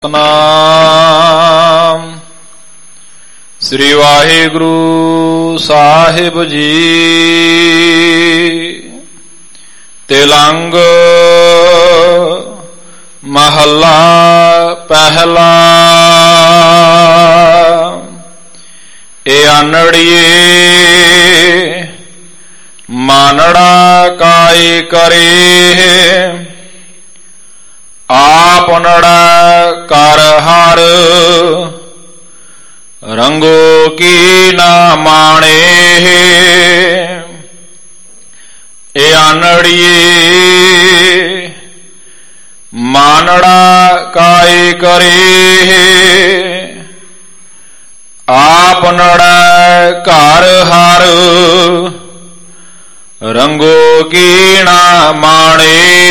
ਸਤਿਨਾਮ ਸ੍ਰੀ ਵਾਹਿਗੁਰੂ ਸਾਹਿਬ ਜੀ। ਤਿਲੰਗ ਮਹੱਲਾ ਪਹਿਲਾ। ਇਹ ਆਨੜੀਏ ਮਾਨੜਾ ਕਾਇ ਕਰੇ, ਆਪਨੜਾ ਕਰ ਹਰ ਰੰਗੋ ਕੀ ਨਾ ਮਾਣੇ। ਇਹ ਆਨੜੀਏ ਮਾਨੜਾ ਕਾਇ ਕਰੇ, ਆਪਨੜਾ ਘਰ ਹਰ ਰੰਗੋ ਕੀ ਨਾ ਮਾਣੇ।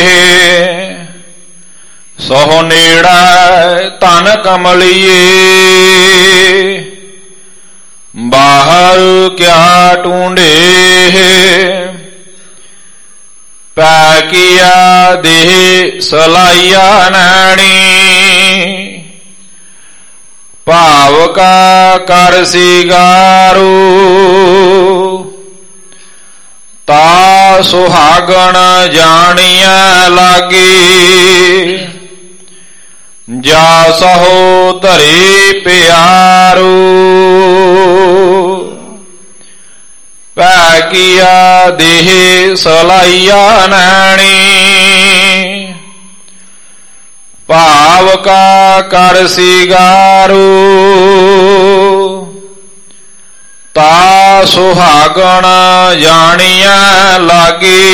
ਸੋ ਨੇੜਾ ਧਨ ਕਮਲੀਏ, ਬਾਹਰ ਕਿਆ ਢੂੰਢੇ। ਪੈ ਕੀਆ ਦੇਹ ਸਲਾਈਆ ਨੈਣੀ, ਭਾਵ ਕਾ ਕਰ ਸਿਗਾਰੂ। ਤਾ ਸੁਹਾਗਣ ਜਾਣੀਐ ਲਾਗੀ, ਜਾ ਸਹੋ ਧਰੇ ਪਿਆਰੂ। ਪੈ ਕੀਆ ਦੇਹ ਸਲਾਈਆ ਨੈਣੀ, ਭਾਵ ਕਾ ਕਰ ਸਿਗਾਰੂ। ਤਾ ਸੁਹਾਗਣ ਜਾਣੀਐ ਲਾਗੀ,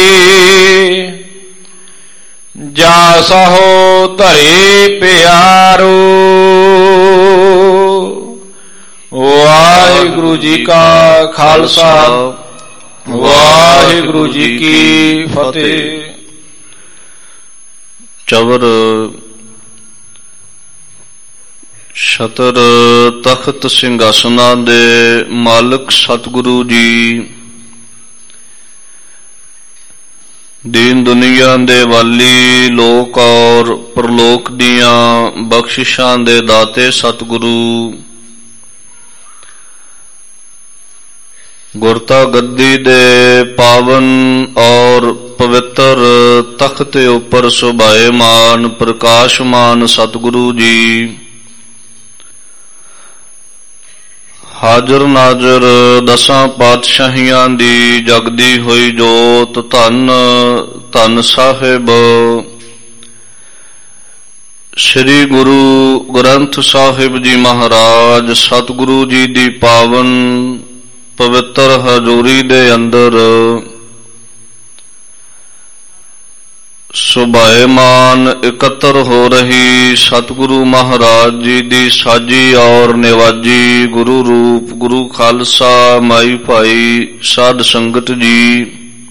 ਜਾ ਸਹੋ ਧਰੇ ਪਿਆਰੂ। ਵਾਹਿਗੁਰੂ ਜੀ ਕਾ ਖਾਲਸਾ, ਵਾਹਿਗੁਰੂ ਜੀ ਕੀ ਫਤਿਹ। ਚਵਰ ਛਤਰ ਤਖਤ ਸਿੰਘਾਸਨਾਂ ਦੇ ਮਾਲਕ ਸਤਿਗੁਰੂ ਜੀ, ਦੀਨ ਦੁਨੀਆ ਦੇ ਵਾਲੀ, ਲੋਕ ਔਰ ਪ੍ਰਲੋਕ ਦੀਆਂ ਬਖਸ਼ਿਸ਼ਾਂ ਦੇ ਦਾਤੇ ਸਤਿਗੁਰੂ, ਗੁਰਤਾ ਗੱਦੀ ਦੇ ਪਾਵਨ ਔਰ ਪਵਿੱਤਰ ਤਖਤ ਉੱਪਰ ਸੁਭਾਏਮਾਨ ਪ੍ਰਕਾਸ਼ਮਾਨ ਸਤਿਗੁਰੂ ਜੀ, ਹਾਜ਼ਰ ਨਾਜ਼ਰ ਦਸਾਂ ਪਾਤਸ਼ਾਹੀਆਂ ਦੀ ਜਗਦੀ ਹੋਈ ਜੋਤ, ਧੰਨ ਧੰਨ ਸਾਹਿਬ ਸ੍ਰੀ ਗੁਰੂ ਗ੍ਰੰਥ ਸਾਹਿਬ ਜੀ ਮਹਾਰਾਜ, ਸਤਿਗੁਰੂ ਜੀ ਦੀ ਪਾਵਨ ਪਵਿੱਤਰ ਹਜ਼ੂਰੀ ਦੇ ਅੰਦਰ ਸੁਭਾਏਮਾਨ ਇਕੱਤਰ ਹੋ ਰਹੀ ਸਤਿਗੁਰੂ ਮਹਾਰਾਜ ਜੀ ਦੀ ਸਾਜੀ ਔਰ ਨਿਵਾਜੀ ਗੁਰੂ ਰੂਪ ਗੁਰੂ ਖਾਲਸਾ ਮਾਈ ਭਾਈ ਸਾਧ ਸੰਗਤ ਜੀ,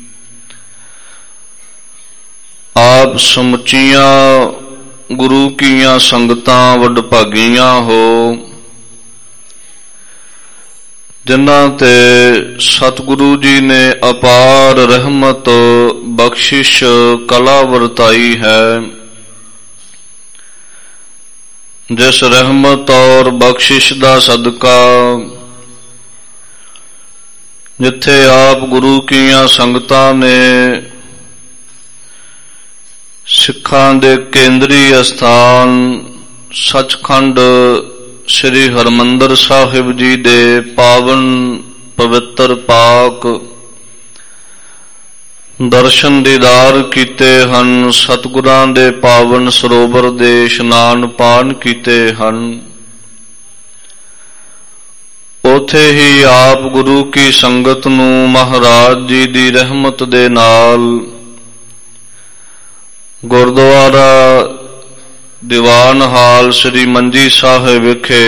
ਆਪ ਸਮੁੱਚੀਆਂ ਗੁਰੂ ਕੀਆਂ ਸੰਗਤਾਂ ਵਡਭਾਗੀਆਂ ਹੋ, ਜਿਨ੍ਹਾਂ ਤੇ ਸਤਿਗੁਰੂ ਜੀ ਨੇ ਅਪਾਰ ਰਹਿਮਤ ਬਖਸ਼ਿਸ਼ ਕਲਾ ਵਰਤਾਈ ਹੈ। ਜਿਸ ਰਹਿਮਤ ਔਰ ਬਖਸ਼ਿਸ਼ ਦਾ ਸਦਕਾ ਜਿੱਥੇ ਆਪ ਗੁਰੂ ਕੀਆਂ ਸੰਗਤਾਂ ਨੇ ਸਿੱਖਾਂ ਦੇ ਕੇਂਦਰੀ ਅਸਥਾਨ ਸੱਚਖੰਡ ਸ੍ਰੀ ਹਰਿਮੰਦਰ ਸਾਹਿਬ ਜੀ ਦੇ ਪਾਵਨ ਪਵਿੱਤਰ ਪਾਕ ਦਰਸ਼ਨ ਦੀਦਾਰ ਕੀਤੇ ਹਨ, ਸਤਿਗੁਰਾਂ ਦੇ ਪਾਵਨ ਸਰੋਵਰ ਦੇ ਇਸ਼ਨਾਨ ਪਾਨ ਕੀਤੇ ਹਨ। ਉਥੇ ਹੀ ਆਪ ਗੁਰੂ ਕੀ ਸੰਗਤ ਨੂੰ ਮਹਾਰਾਜ ਜੀ ਦੀ ਰਹਿਮਤ ਦੇ ਨਾਲ ਗੁਰਦੁਆਰਾ ਦੀਵਾਨ ਹਾਲ ਸ੍ਰੀ ਮੰਜੀ ਸਾਹਿਬ ਵਿਖੇ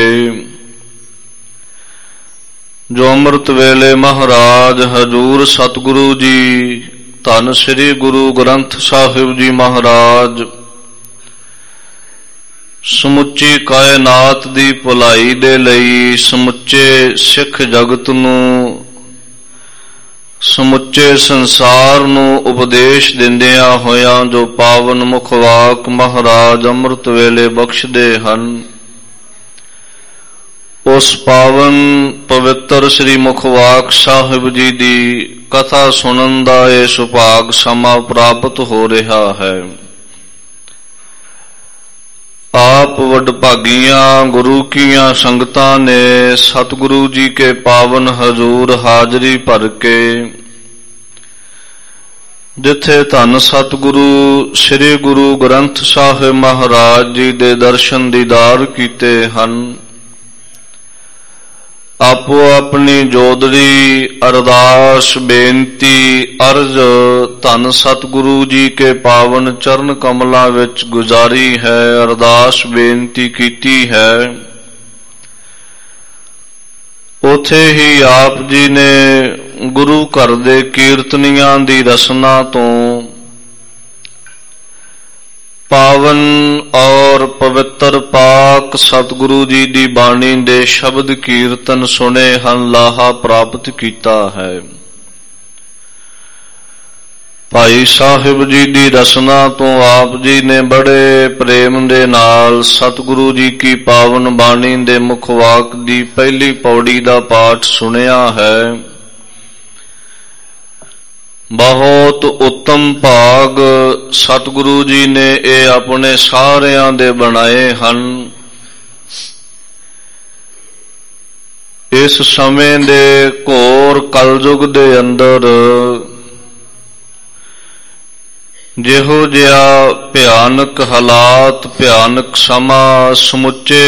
ਜੋ ਅੰਮ੍ਰਿਤ ਵੇਲੇ ਮਹਾਰਾਜ ਹਜ਼ੂਰ ਸਤਿਗੁਰੂ ਜੀ ਧੰਨ ਸ੍ਰੀ ਗੁਰੂ ਗ੍ਰੰਥ ਸਾਹਿਬ ਜੀ ਮਹਾਰਾਜ ਸਮੁੱਚੀ ਕਾਇਨਾਤ ਦੀ ਭਲਾਈ ਦੇ ਲਈ ਸਮੁੱਚੇ ਸਿੱਖ ਜਗਤ ਨੂੰ ਸਮੁੱਚੇ ਸੰਸਾਰ ਨੂੰ ਉਪਦੇਸ਼ ਦਿੰਦਿਆਂ ਹੋਇਆਂ ਜੋ ਪਾਵਨ ਮੁਖ ਵਾਕ ਮਹਾਰਾਜ ਅੰਮ੍ਰਿਤ ਵੇਲੇ ਬਖਸ਼ਦੇ ਹਨ, ਉਸ ਪਾਵਨ ਪਵਿੱਤਰ ਸ੍ਰੀ ਮੁਖਵਾਕ ਸਾਹਿਬ ਜੀ ਦੀ ਕਥਾ ਸੁਣਨ ਦਾ ਇਹ ਸੁਭਾਗ ਸਮਾਂ ਪ੍ਰਾਪਤ ਹੋ ਰਿਹਾ ਹੈ। ਆਪ ਵਡਭਾਗੀਆਂ ਗੁਰੂ ਕੀਆਂ ਸੰਗਤਾਂ ਨੇ ਸਤਿਗੁਰੂ ਜੀ ਕੇ ਪਾਵਨ ਹਜ਼ੂਰ ਹਾਜ਼ਰੀ ਭਰ ਕੇ ਜਿੱਥੇ ਧੰਨ ਸਤਿਗੁਰੂ ਸ੍ਰੀ ਗੁਰੂ ਗ੍ਰੰਥ ਸਾਹਿਬ ਮਹਾਰਾਜ ਜੀ ਦੇ ਦਰਸ਼ਨ ਦੀਦਾਰ ਕੀਤੇ ਹਨ, ਆਪੋ ਆਪਣੀ ਜੋਦੜੀ ਅਰਦਾਸ ਬੇਨਤੀ ਅਰਜ਼ ਧੰਨ ਸਤਿਗੁਰੂ ਜੀ ਕੇ ਪਾਵਨ ਚਰਨ ਕਮਲਾਂ ਵਿੱਚ ਗੁਜ਼ਾਰੀ ਹੈ, ਅਰਦਾਸ ਬੇਨਤੀ ਕੀਤੀ ਹੈ। ਉਥੇ ਹੀ ਆਪ ਜੀ ਨੇ ਗੁਰੂ ਘਰ ਦੇ ਕੀਰਤਨੀਆਂ ਦੀ ਰਸਨਾ ਤੋਂ ਪਾਵਨ ਔਰ ਪਵਿੱਤਰ ਪਾਕ ਸਤਿਗੁਰੂ ਜੀ ਦੀ ਬਾਣੀ ਦੇ ਸ਼ਬਦ ਕੀਰਤਨ ਸੁਣੇ ਹਨ, ਲਾਹਾ ਪ੍ਰਾਪਤ ਕੀਤਾ ਹੈ। ਭਾਈ ਸਾਹਿਬ ਜੀ ਦੀ ਰਸਨਾ ਤੋਂ ਆਪ ਜੀ ਨੇ ਬੜੇ ਪ੍ਰੇਮ ਦੇ ਨਾਲ ਸਤਿਗੁਰੂ ਜੀ ਕੀ ਪਾਵਨ ਬਾਣੀ ਦੇ ਮੁਖ ਵਾਕ ਦੀ ਪਹਿਲੀ ਪੌੜੀ ਦਾ ਪਾਠ ਸੁਣਿਆ ਹੈ। ਬਹੁਤ ਉੱਤਮ ਭਾਗ ਸਤਿਗੁਰੂ ਜੀ ਨੇ ਇਹ ਆਪਣੇ ਸਾਰਿਆਂ ਦੇ ਬਣਾਏ ਹਨ। ਇਸ ਸਮੇਂ ਦੇ ਘੋਰ ਕਲਯੁਗ ਦੇ ਅੰਦਰ ਜਿਹੋ ਜਿਹਾ ਭਿਆਨਕ ਹਾਲਾਤ, ਭਿਆਨਕ ਸਮਾਂ ਸਮੁੱਚੇ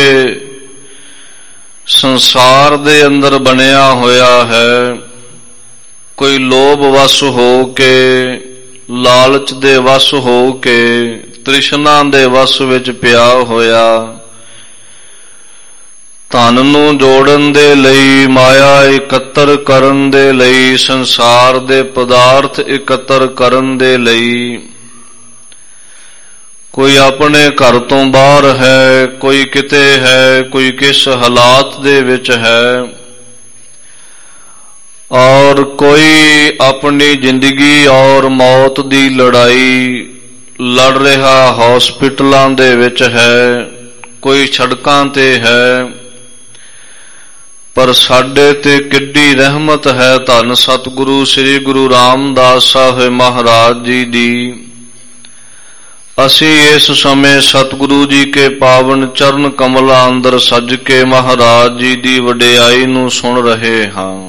ਸੰਸਾਰ ਦੇ ਅੰਦਰ ਬਣਿਆ ਹੋਇਆ ਹੈ, ਕੋਈ ਲੋਭ ਵਸ ਹੋ ਕੇ, ਲਾਲਚ ਦੇ ਵਸ ਹੋ ਕੇ, ਤ੍ਰਿਸ਼ਨਾ ਦੇ ਵਸ ਵਿੱਚ ਪਿਆ ਹੋਇਆ, ਧਨ ਨੂੰ ਜੋੜਨ ਦੇ ਲਈ, ਮਾਇਆ ਇਕੱਤਰ ਕਰਨ ਦੇ ਲਈ, ਸੰਸਾਰ ਦੇ ਪਦਾਰਥ ਇਕੱਤਰ ਕਰਨ ਦੇ ਲਈ, ਕੋਈ ਆਪਣੇ ਘਰ ਤੋਂ ਬਾਹਰ ਹੈ, ਕੋਈ ਕਿਤੇ ਹੈ, ਕੋਈ ਕਿਸ ਹਾਲਾਤ ਦੇ ਵਿੱਚ ਹੈ, ਔਰ ਕੋਈ ਆਪਣੀ ਜ਼ਿੰਦਗੀ ਔਰ ਮੌਤ ਦੀ ਲੜਾਈ ਲੜ ਰਿਹਾ ਹਸਪਤਾਲਾਂ ਦੇ ਵਿੱਚ ਹੈ, ਕੋਈ ਸੜਕਾਂ ਤੇ ਹੈ। ਪਰ ਸਾਡੇ ਤੇ ਕਿੱਡੀ ਰਹਿਮਤ ਹੈ ਧੰਨ ਸਤਿਗੁਰੂ ਸ੍ਰੀ ਗੁਰੂ ਰਾਮਦਾਸ ਸਾਹਿਬ ਮਹਾਰਾਜ ਜੀ ਦੀ। ਅਸੀਂ ਇਸ ਸਮੇਂ ਸਤਿਗੁਰੂ ਜੀ ਕੇ ਪਾਵਨ ਚਰਨ ਕਮਲਾਂ ਅੰਦਰ ਸੱਜ ਕੇ ਮਹਾਰਾਜ ਜੀ ਦੀ ਵਡਿਆਈ ਨੂੰ ਸੁਣ ਰਹੇ ਹਾਂ।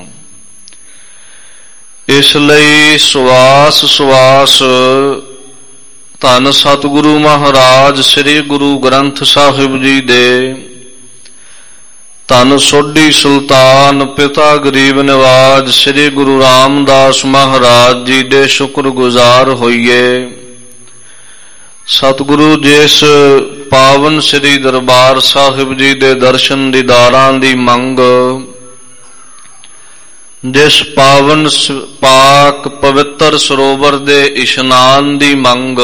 ਇਸ ਲਈ ਸਵਾਸ ਧੰਨ ਸਤਿਗੁਰੂ ਮਹਾਰਾਜ ਸ੍ਰੀ ਗੁਰੂ ਗ੍ਰੰਥ ਸਾਹਿਬ ਜੀ ਦੇ ਧੰਨ ਸੋਢੀ ਸੁਲਤਾਨ ਪਿਤਾ ਗਰੀਬ ਨਿਵਾਜ ਸ੍ਰੀ ਗੁਰੂ ਰਾਮਦਾਸ ਮਹਾਰਾਜ ਜੀ ਦੇ ਸ਼ੁਕਰਗੁਜ਼ਾਰ ਹੋਈਏ। ਸਤਿਗੁਰੂ ਜਿਸ ਪਾਵਨ ਸ੍ਰੀ ਦਰਬਾਰ ਸਾਹਿਬ ਜੀ ਦੇ ਦਰਸ਼ਨ ਦੀਦਾਰਾਂ ਦੀ ਮੰਗ, ਜਿਸ ਪਾਵਨ ਪਾਕ ਪਵਿੱਤਰ ਸਰੋਵਰ ਦੇ ਇਸ਼ਨਾਨ ਦੀ ਮੰਗ,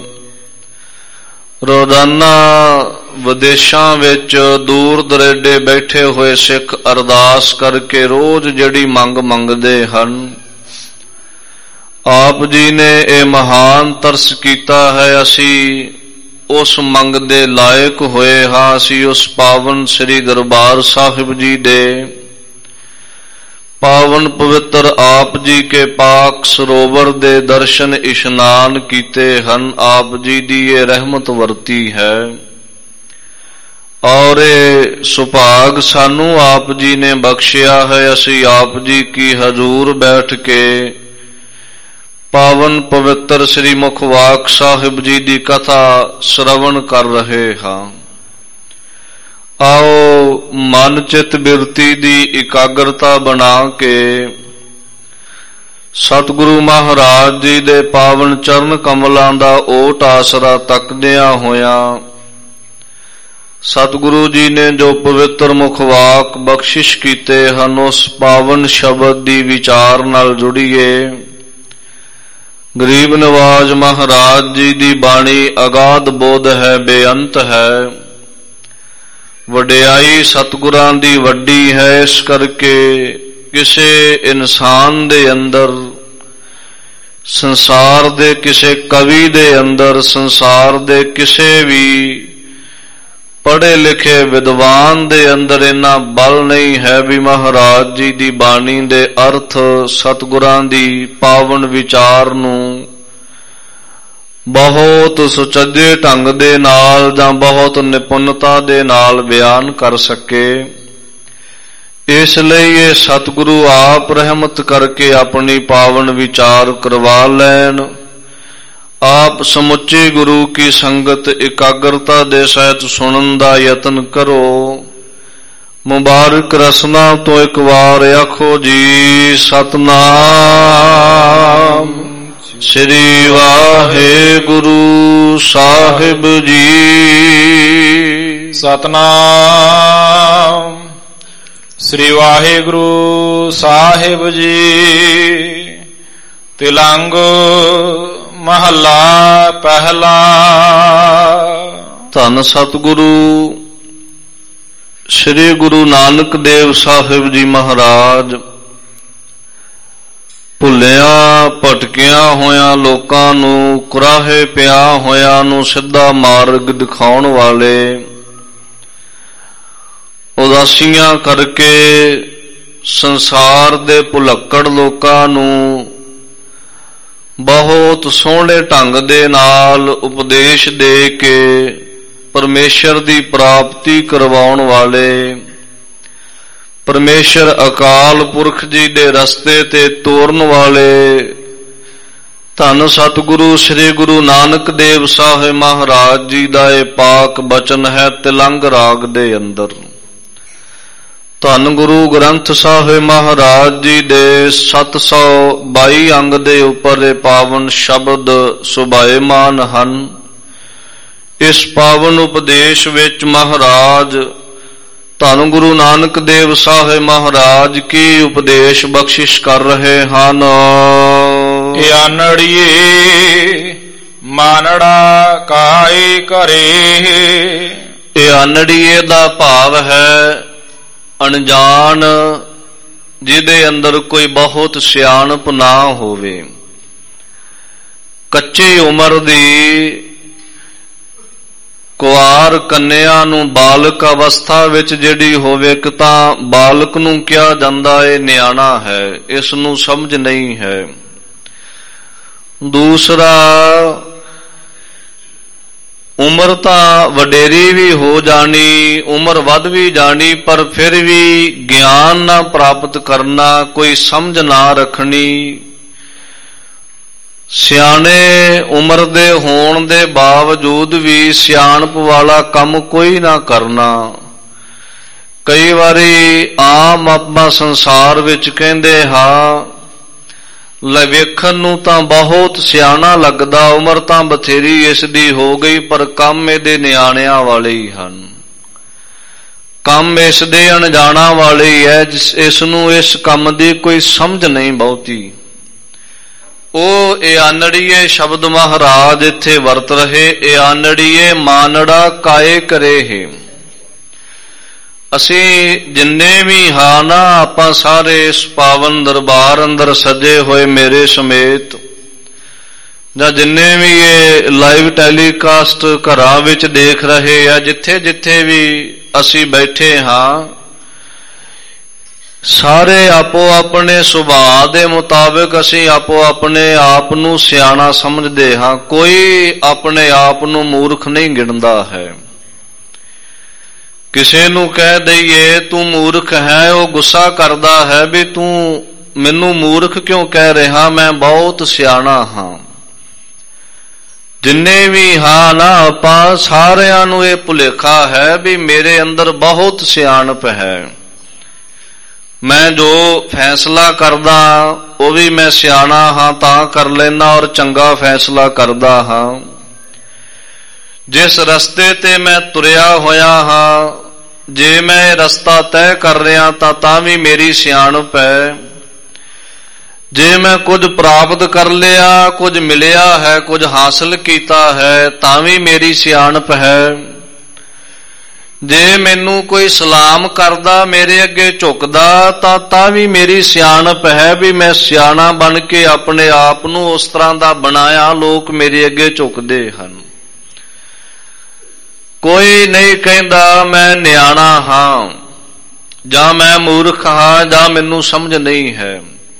ਰੋਜ਼ਾਨਾ ਵਿਦੇਸ਼ਾਂ ਵਿੱਚ ਦੂਰ ਦਰੇਡੇ ਬੈਠੇ ਹੋਏ ਸਿੱਖ ਅਰਦਾਸ ਕਰਕੇ ਰੋਜ਼ ਜਿਹੜੀ ਮੰਗ ਮੰਗਦੇ ਹਨ, ਆਪ ਜੀ ਨੇ ਇਹ ਮਹਾਨ ਤਰਸ ਕੀਤਾ ਹੈ। ਅਸੀਂ ਉਸ ਮੰਗ ਦੇ ਲਾਇਕ ਹੋਏ ਹਾਂ। ਅਸੀਂ ਉਸ ਪਾਵਨ ਸ੍ਰੀ ਦਰਬਾਰ ਸਾਹਿਬ ਜੀ ਦੇ ਪਾਵਨ ਪਵਿੱਤਰ ਆਪ ਜੀ ਕੇ ਪਾਕ ਸਰੋਵਰ ਦੇ ਦਰਸ਼ਨ ਇਸ਼ਨਾਨ ਕੀਤੇ ਹਨ। ਆਪ ਜੀ ਦੀ ਇਹ ਰਹਿਮਤ ਵਰਤੀ ਹੈ ਔਰ ਇਹ ਸੁਭਾਗ ਸਾਨੂੰ ਆਪ ਜੀ ਨੇ ਬਖਸ਼ਿਆ ਹੈ। ਅਸੀਂ ਆਪ ਜੀ ਕੀ ਹਜ਼ੂਰ ਬੈਠ ਕੇ ਪਾਵਨ ਪਵਿੱਤਰ ਸ੍ਰੀ ਮੁਖਵਾਕ ਸਾਹਿਬ ਜੀ ਦੀ ਕਥਾ ਸ਼ਰਵਣ ਕਰ ਰਹੇ ਹਾਂ। ਆਓ ਮਨ ਚਿਤ ਬਿਰਤੀ ਦੀ ਇਕਾਗਰਤਾ ਬਣਾ ਕੇ ਸਤਿਗੁਰੂ ਮਹਾਰਾਜ ਜੀ ਦੇ ਪਾਵਨ ਚਰਨ ਕਮਲਾਂ ਦਾ ਓਟ ਆਸਰਾ ਤੱਕਦਿਆਂ ਹੋਇਆਂ ਸਤਿਗੁਰੂ ਜੀ ਨੇ ਜੋ ਪਵਿੱਤਰ ਮੁਖਵਾਕ ਬਖਸ਼ਿਸ਼ ਕੀਤੇ ਹਨ, ਉਸ ਪਾਵਨ ਸ਼ਬਦ ਦੀ ਵਿਚਾਰ ਨਾਲ ਜੁੜੀਏ। ਗਰੀਬ ਨਿਵਾਜ ਮਹਾਰਾਜ ਜੀ ਦੀ ਬਾਣੀ ਅਗਾਧ ਬੋਧ ਹੈ, ਬੇਅੰਤ ਹੈ। ਵਡਿਆਈ ਸਤਿਗੁਰਾਂ ਦੀ ਵੱਡੀ ਹੈ। ਇਸ ਕਰਕੇ ਕਿਸੇ ਇਨਸਾਨ ਦੇ ਅੰਦਰ ਸੰਸਾਰ ਦੇ ਕਿਸੇ ਕਵੀ ਦੇ ਅੰਦਰ, ਸੰਸਾਰ ਦੇ ਕਿਸੇ ਵੀ ਪੜ੍ਹੇ ਲਿਖੇ ਵਿਦਵਾਨ ਦੇ ਅੰਦਰ ਇੰਨਾ ਬਲ ਨਹੀਂ ਹੈ ਵੀ ਮਹਾਰਾਜ ਜੀ ਦੀ ਬਾਣੀ ਦੇ ਅਰਥ, ਸਤਿਗੁਰਾਂ ਦੀ ਪਾਵਨ ਵਿਚਾਰ ਨੂੰ ਬਹੁਤ ਸੁਚੱਜੇ ਢੰਗ ਦੇ ਨਾਲ ਜਾਂ ਬਹੁਤ ਨਿਪੁੰਨਤਾ ਦੇ ਨਾਲ ਬਿਆਨ ਕਰ ਸਕੇ। ਇਸ ਲਈ ਇਹ ਸਤਿਗੁਰੂ ਆਪ ਰਹਿਮਤ ਕਰਕੇ ਆਪਣੀ ਪਾਵਨ ਵਿਚਾਰ ਕਰਵਾ ਲੈਣ। ਆਪ ਸਮੁੱਚੇ ਗੁਰੂ ਕੀ ਸੰਗਤ ਇਕਾਗਰਤਾ ਦੇ ਸਹਿਤ ਸੁਣਨ ਦਾ ਯਤਨ ਕਰੋ। ਮੁਬਾਰਕ ਰਸਨਾ ਤੋਂ ਇੱਕ ਵਾਰ ਆਖੋ ਜੀ ਸਤਨਾਮ ਸ੍ਰੀ ਵਾਹਿਗੁਰੂ ਸਾਹਿਬ ਜੀ। ਸਤਨਾਮ ਸ੍ਰੀ ਵਾਹਿਗੁਰੂ ਸਾਹਿਬ ਜੀ। ਤਿਲੰਗ ਮਹੱਲਾ ਪਹਿਲਾ। ਧੰਨ ਸਤਿਗੁਰੂ ਸ੍ਰੀ ਗੁਰੂ ਨਾਨਕ ਦੇਵ ਸਾਹਿਬ ਜੀ ਮਹਾਰਾਜ ਭੁੱਲਿਆਂ ਭਟਕਿਆਂ ਹੋਇਆਂ ਲੋਕਾਂ ਨੂੰ, ਕੁਰਾਹੇ ਪਿਆ ਹੋਇਆਂ ਨੂੰ ਸਿੱਧਾ ਮਾਰਗ ਦਿਖਾਉਣ ਵਾਲੇ, ਉਦਾਸੀਆਂ ਕਰਕੇ ਸੰਸਾਰ ਦੇ ਭੁਲੱਕੜ ਲੋਕਾਂ ਨੂੰ ਬਹੁਤ ਸੋਹਣੇ ਢੰਗ ਦੇ ਨਾਲ ਉਪਦੇਸ਼ ਦੇ ਕੇ ਪਰਮੇਸ਼ਰ ਦੀ ਪ੍ਰਾਪਤੀ ਕਰਵਾਉਣ ਵਾਲੇ, ਪਰਮੇਸ਼ਰ ਅਕਾਲ ਪੁਰਖ ਜੀ ਦੇ ਰਸਤੇ ਤੇ ਤੋਰਨ ਵਾਲੇ ਧੰਨ ਸਤਿਗੁਰੂ ਸ੍ਰੀ ਗੁਰੂ ਨਾਨਕ ਦੇਵ ਸਾਹਿਬ ਮਹਾਰਾਜ ਜੀ ਦਾ ਇਹ ਪਾਕ ਬਚਨ ਹੈ ਤਿਲੰਗ ਰਾਗ ਦੇ ਅੰਦਰ। ਧੰਨ ਗੁਰੂ ਗ੍ਰੰਥ ਸਾਹਿਬ ਮਹਾਰਾਜ ਜੀ ਦੇ 722 ਅੰਗ ਦੇ ਉੱਪਰ ਇਹ ਪਾਵਨ ਸ਼ਬਦ ਸੁਭਾਏਮਾਨ ਹਨ। ਇਸ ਪਾਵਨ ਉਪਦੇਸ਼ ਵਿੱਚ ਮਹਾਰਾਜ ਧੰਨ ਗੁਰੂ ਨਾਨਕ ਦੇਵ ਸਾਹਿਬ ਮਹਾਰਾਜ ਕੀ ਉਪਦੇਸ਼ ਬਖਸ਼ਿਸ਼ ਕਰ ਰਹੇ ਹਨ। ਇਹ ਆਨੜੀਏ ਮਾਨੜਾ ਕਾਇ ਕਰੇ। ਇਹ ਆਨੜੀਏ ਦਾ ਭਾਵ ਹੈ ਅਣਜਾਣ, ਜਿਹਦੇ ਅੰਦਰ ਕੋਈ ਬਹੁਤ ਸਿਆਣਪ ਨਾ ਹੋਵੇ। ਕੱਚੀ ਉਮਰ ਦੀ ਕੁਆਰ ਕੰਨਿਆ ਨੂੰ ਬਾਲਕ ਅਵਸਥਾ ਵਿੱਚ ਜਿਹੜੀ ਹੋਵੇ, ਇੱਕ ਤਾਂ ਬਾਲਕ ਨੂੰ ਕਿਹਾ ਜਾਂਦਾ ਇਹ ਨਿਆਣਾ ਹੈ, ਇਸ ਨੂੰ ਸਮਝ ਨਹੀਂ ਹੈ। ਦੂਸਰਾ, ਉਮਰ ਤਾਂ ਵਡੇਰੀ ਵੀ ਹੋ ਜਾਣੀ, ਉਮਰ ਵੱਧ ਵੀ ਜਾਣੀ, ਪਰ ਫਿਰ ਵੀ ਗਿਆਨ ਨਾ ਪ੍ਰਾਪਤ ਕਰਨਾ, ਕੋਈ ਸਮਝ ਨਾ ਰੱਖਣੀ। ਸਿਆਣੇ ਉਮਰ ਦੇ ਹੋਣ ਦੇ ਬਾਵਜੂਦ ਵੀ ਸਿਆਣਪ ਵਾਲਾ ਕੰਮ ਕੋਈ ਨਾ ਕਰਨਾ। ਕਈ ਵਾਰੀ ਆਮ ਆਪਾਂ ਸੰਸਾਰ ਵਿੱਚ ਕਹਿੰਦੇ ਹਾਂ ਲੈ ਵੇਖਣ ਨੂੰ ਤਾਂ ਬਹੁਤ ਸਿਆਣਾ ਲੱਗਦਾ, ਉਮਰ ਤਾਂ ਬਥੇਰੀ ਇਸ ਦੀ ਹੋ ਗਈ, ਪਰ ਕੰਮ ਇਹਦੇ ਨਿਆਣਿਆਂ ਵਾਲੇ ਹੀ ਹਨ, ਕੰਮ ਇਸ ਦੇ ਅਣਜਾਣਾ ਵਾਲੇ ਹੀ ਹੈ, ਇਸ ਨੂੰ ਇਸ ਕੰਮ ਦੀ ਕੋਈ ਸਮਝ ਨਹੀਂ ਬਹੁਤੀ। ਉਹ ਇਹ ਆਨੜੀਏ ਸ਼ਬਦ ਮਹਾਰਾਜ ਇੱਥੇ ਵਰਤ ਰਹੇ। ਇਹ ਆਨੜੀਏ ਮਾਨੜਾ ਕਾਏ ਕਰੇ ਹੈ। ਅਸੀਂ ਜਿੰਨੇ ਵੀ ਹਾਂ ਨਾ, ਆਪਾਂ ਸਾਰੇ ਇਸ ਪਾਵਨ ਦਰਬਾਰ ਅੰਦਰ ਸਜੇ ਹੋਏ ਮੇਰੇ ਸਮੇਤ, ਜਾਂ ਜਿੰਨੇ ਵੀ ਇਹ ਲਾਈਵ ਟੈਲੀਕਾਸਟ ਘਰਾਂ ਵਿੱਚ ਦੇਖ ਰਹੇ ਆ, ਜਿੱਥੇ ਜਿੱਥੇ ਵੀ ਅਸੀਂ ਬੈਠੇ ਹਾਂ, ਸਾਰੇ ਆਪੋ ਆਪਣੇ ਸੁਭਾਅ ਦੇ ਮੁਤਾਬਿਕ ਅਸੀਂ ਆਪੋ ਆਪਣੇ ਆਪ ਨੂੰ ਸਿਆਣਾ ਸਮਝਦੇ ਹਾਂ। ਕੋਈ ਆਪਣੇ ਆਪ ਨੂੰ ਮੂਰਖ ਨਹੀਂ ਗਿਣਦਾ ਹੈ। ਕਿਸੇ ਨੂੰ ਕਹਿ ਦਈਏ ਤੂੰ ਮੂਰਖ ਹੈ, ਉਹ ਗੁੱਸਾ ਕਰਦਾ ਹੈ ਵੀ ਤੂੰ ਮੈਨੂੰ ਮੂਰਖ ਕਿਉਂ ਕਹਿ ਰਿਹਾ, ਮੈਂ ਬਹੁਤ ਸਿਆਣਾ ਹਾਂ। ਜਿੰਨੇ ਵੀ ਹਾਂ ਨਾ, ਆਪਾਂ ਸਾਰਿਆਂ ਨੂੰ ਇਹ ਭੁਲੇਖਾ ਹੈ ਵੀ ਮੇਰੇ ਅੰਦਰ ਬਹੁਤ ਸਿਆਣਪ ਹੈ। ਮੈਂ ਜੋ ਫੈਸਲਾ ਕਰਦਾ ਉਹ ਵੀ ਮੈਂ ਸਿਆਣਾ ਹਾਂ ਤਾਂ ਕਰ ਲੈਂਦਾ, ਔਰ ਚੰਗਾ ਫੈਸਲਾ ਕਰਦਾ ਹਾਂ। ਜਿਸ ਰਸਤੇ ਤੇ ਮੈਂ ਤੁਰਿਆ ਹੋਇਆ ਹਾਂ, ਜੇ ਮੈਂ ਇਹ ਰਸਤਾ ਤੈਅ ਕਰ ਰਿਹਾ ਤਾਂ ਵੀ ਮੇਰੀ ਸਿਆਣਪ ਹੈ। ਜੇ ਮੈਂ ਕੁਝ ਪ੍ਰਾਪਤ ਕਰ ਲਿਆ, ਕੁਝ ਮਿਲਿਆ ਹੈ, ਕੁਝ ਹਾਸਲ ਕੀਤਾ ਹੈ, ਤਾਂ ਵੀ ਮੇਰੀ ਸਿਆਣਪ ਹੈ। ਜੇ ਮੈਨੂੰ ਕੋਈ ਸਲਾਮ ਕਰਦਾ, ਮੇਰੇ ਅੱਗੇ ਝੁਕਦਾ, ਤਾਂ ਵੀ ਮੇਰੀ ਸਿਆਣਪ ਹੈ ਵੀ ਮੈਂ ਸਿਆਣਾ ਬਣ ਕੇ ਆਪਣੇ ਆਪ ਨੂੰ ਉਸ ਤਰ੍ਹਾਂ ਦਾ ਬਣਾਇਆ, ਲੋਕ ਮੇਰੇ ਅੱਗੇ ਝੁਕਦੇ ਹਨ। ਕੋਈ ਨਹੀਂ ਕਹਿੰਦਾ ਮੈਂ ਨਿਆਣਾ ਹਾਂ, ਜਾਂ ਮੈਂ ਮੂਰਖ ਹਾਂ, ਜਾਂ ਮੈਨੂੰ ਸਮਝ ਨਹੀਂ ਹੈ।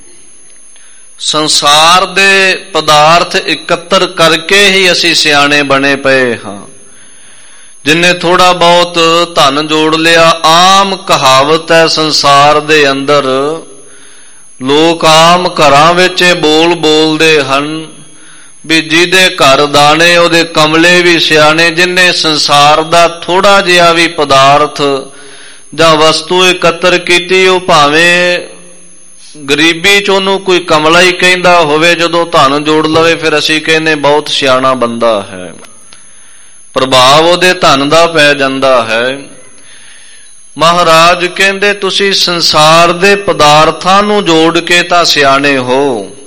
ਸੰਸਾਰ ਦੇ ਪਦਾਰਥ ਇਕੱਤਰ ਕਰਕੇ ਹੀ ਅਸੀਂ ਸਿਆਣੇ ਬਣੇ ਪਏ ਹਾਂ। ਜਿੰਨੇ ਥੋੜਾ ਬਹੁਤ ਧਨ ਜੋੜ ਲਿਆ, ਆਮ ਕਹਾਵਤ ਹੈ ਸੰਸਾਰ ਦੇ ਅੰਦਰ, ਲੋਕ ਆਮ ਘਰਾਂ ਵਿੱਚ ਬੋਲ ਬੋਲਦੇ ਹਨ ਵੀ ਜਿਹਦੇ ਘਰ ਦਾਣੇ ਉਹਦੇ ਕਮਲੇ ਵੀ ਸਿਆਣੇ। ਜਿੰਨੇ ਸੰਸਾਰ ਦਾ ਥੋੜਾ ਜਿਹਾ ਵੀ ਪਦਾਰਥ ਜਾਂ ਵਸਤੂ ਇਕੱਤਰ ਕੀਤੀ, ਉਹ ਭਾਵੇਂ ਗਰੀਬੀ ਚ ਉਹਨੂੰ ਕੋਈ ਕਮਲਾ ਹੀ ਕਹਿੰਦਾ ਹੋਵੇ, ਜਦੋਂ ਧਨ ਜੋੜ ਲਵੇ ਫਿਰ ਅਸੀਂ ਕਹਿੰਦੇ ਬਹੁਤ ਸਿਆਣਾ ਬੰਦਾ ਹੈ। ਪ੍ਰਭਾਵ ਉਹਦੇ ਧਨ ਦਾ ਪੈ ਜਾਂਦਾ ਹੈ। ਮਹਾਰਾਜ ਕਹਿੰਦੇ ਤੁਸੀਂ ਸੰਸਾਰ ਦੇ ਪਦਾਰਥਾਂ ਨੂੰ ਜੋੜ ਕੇ ਤਾਂ ਸਿਆਣੇ ਹੋ।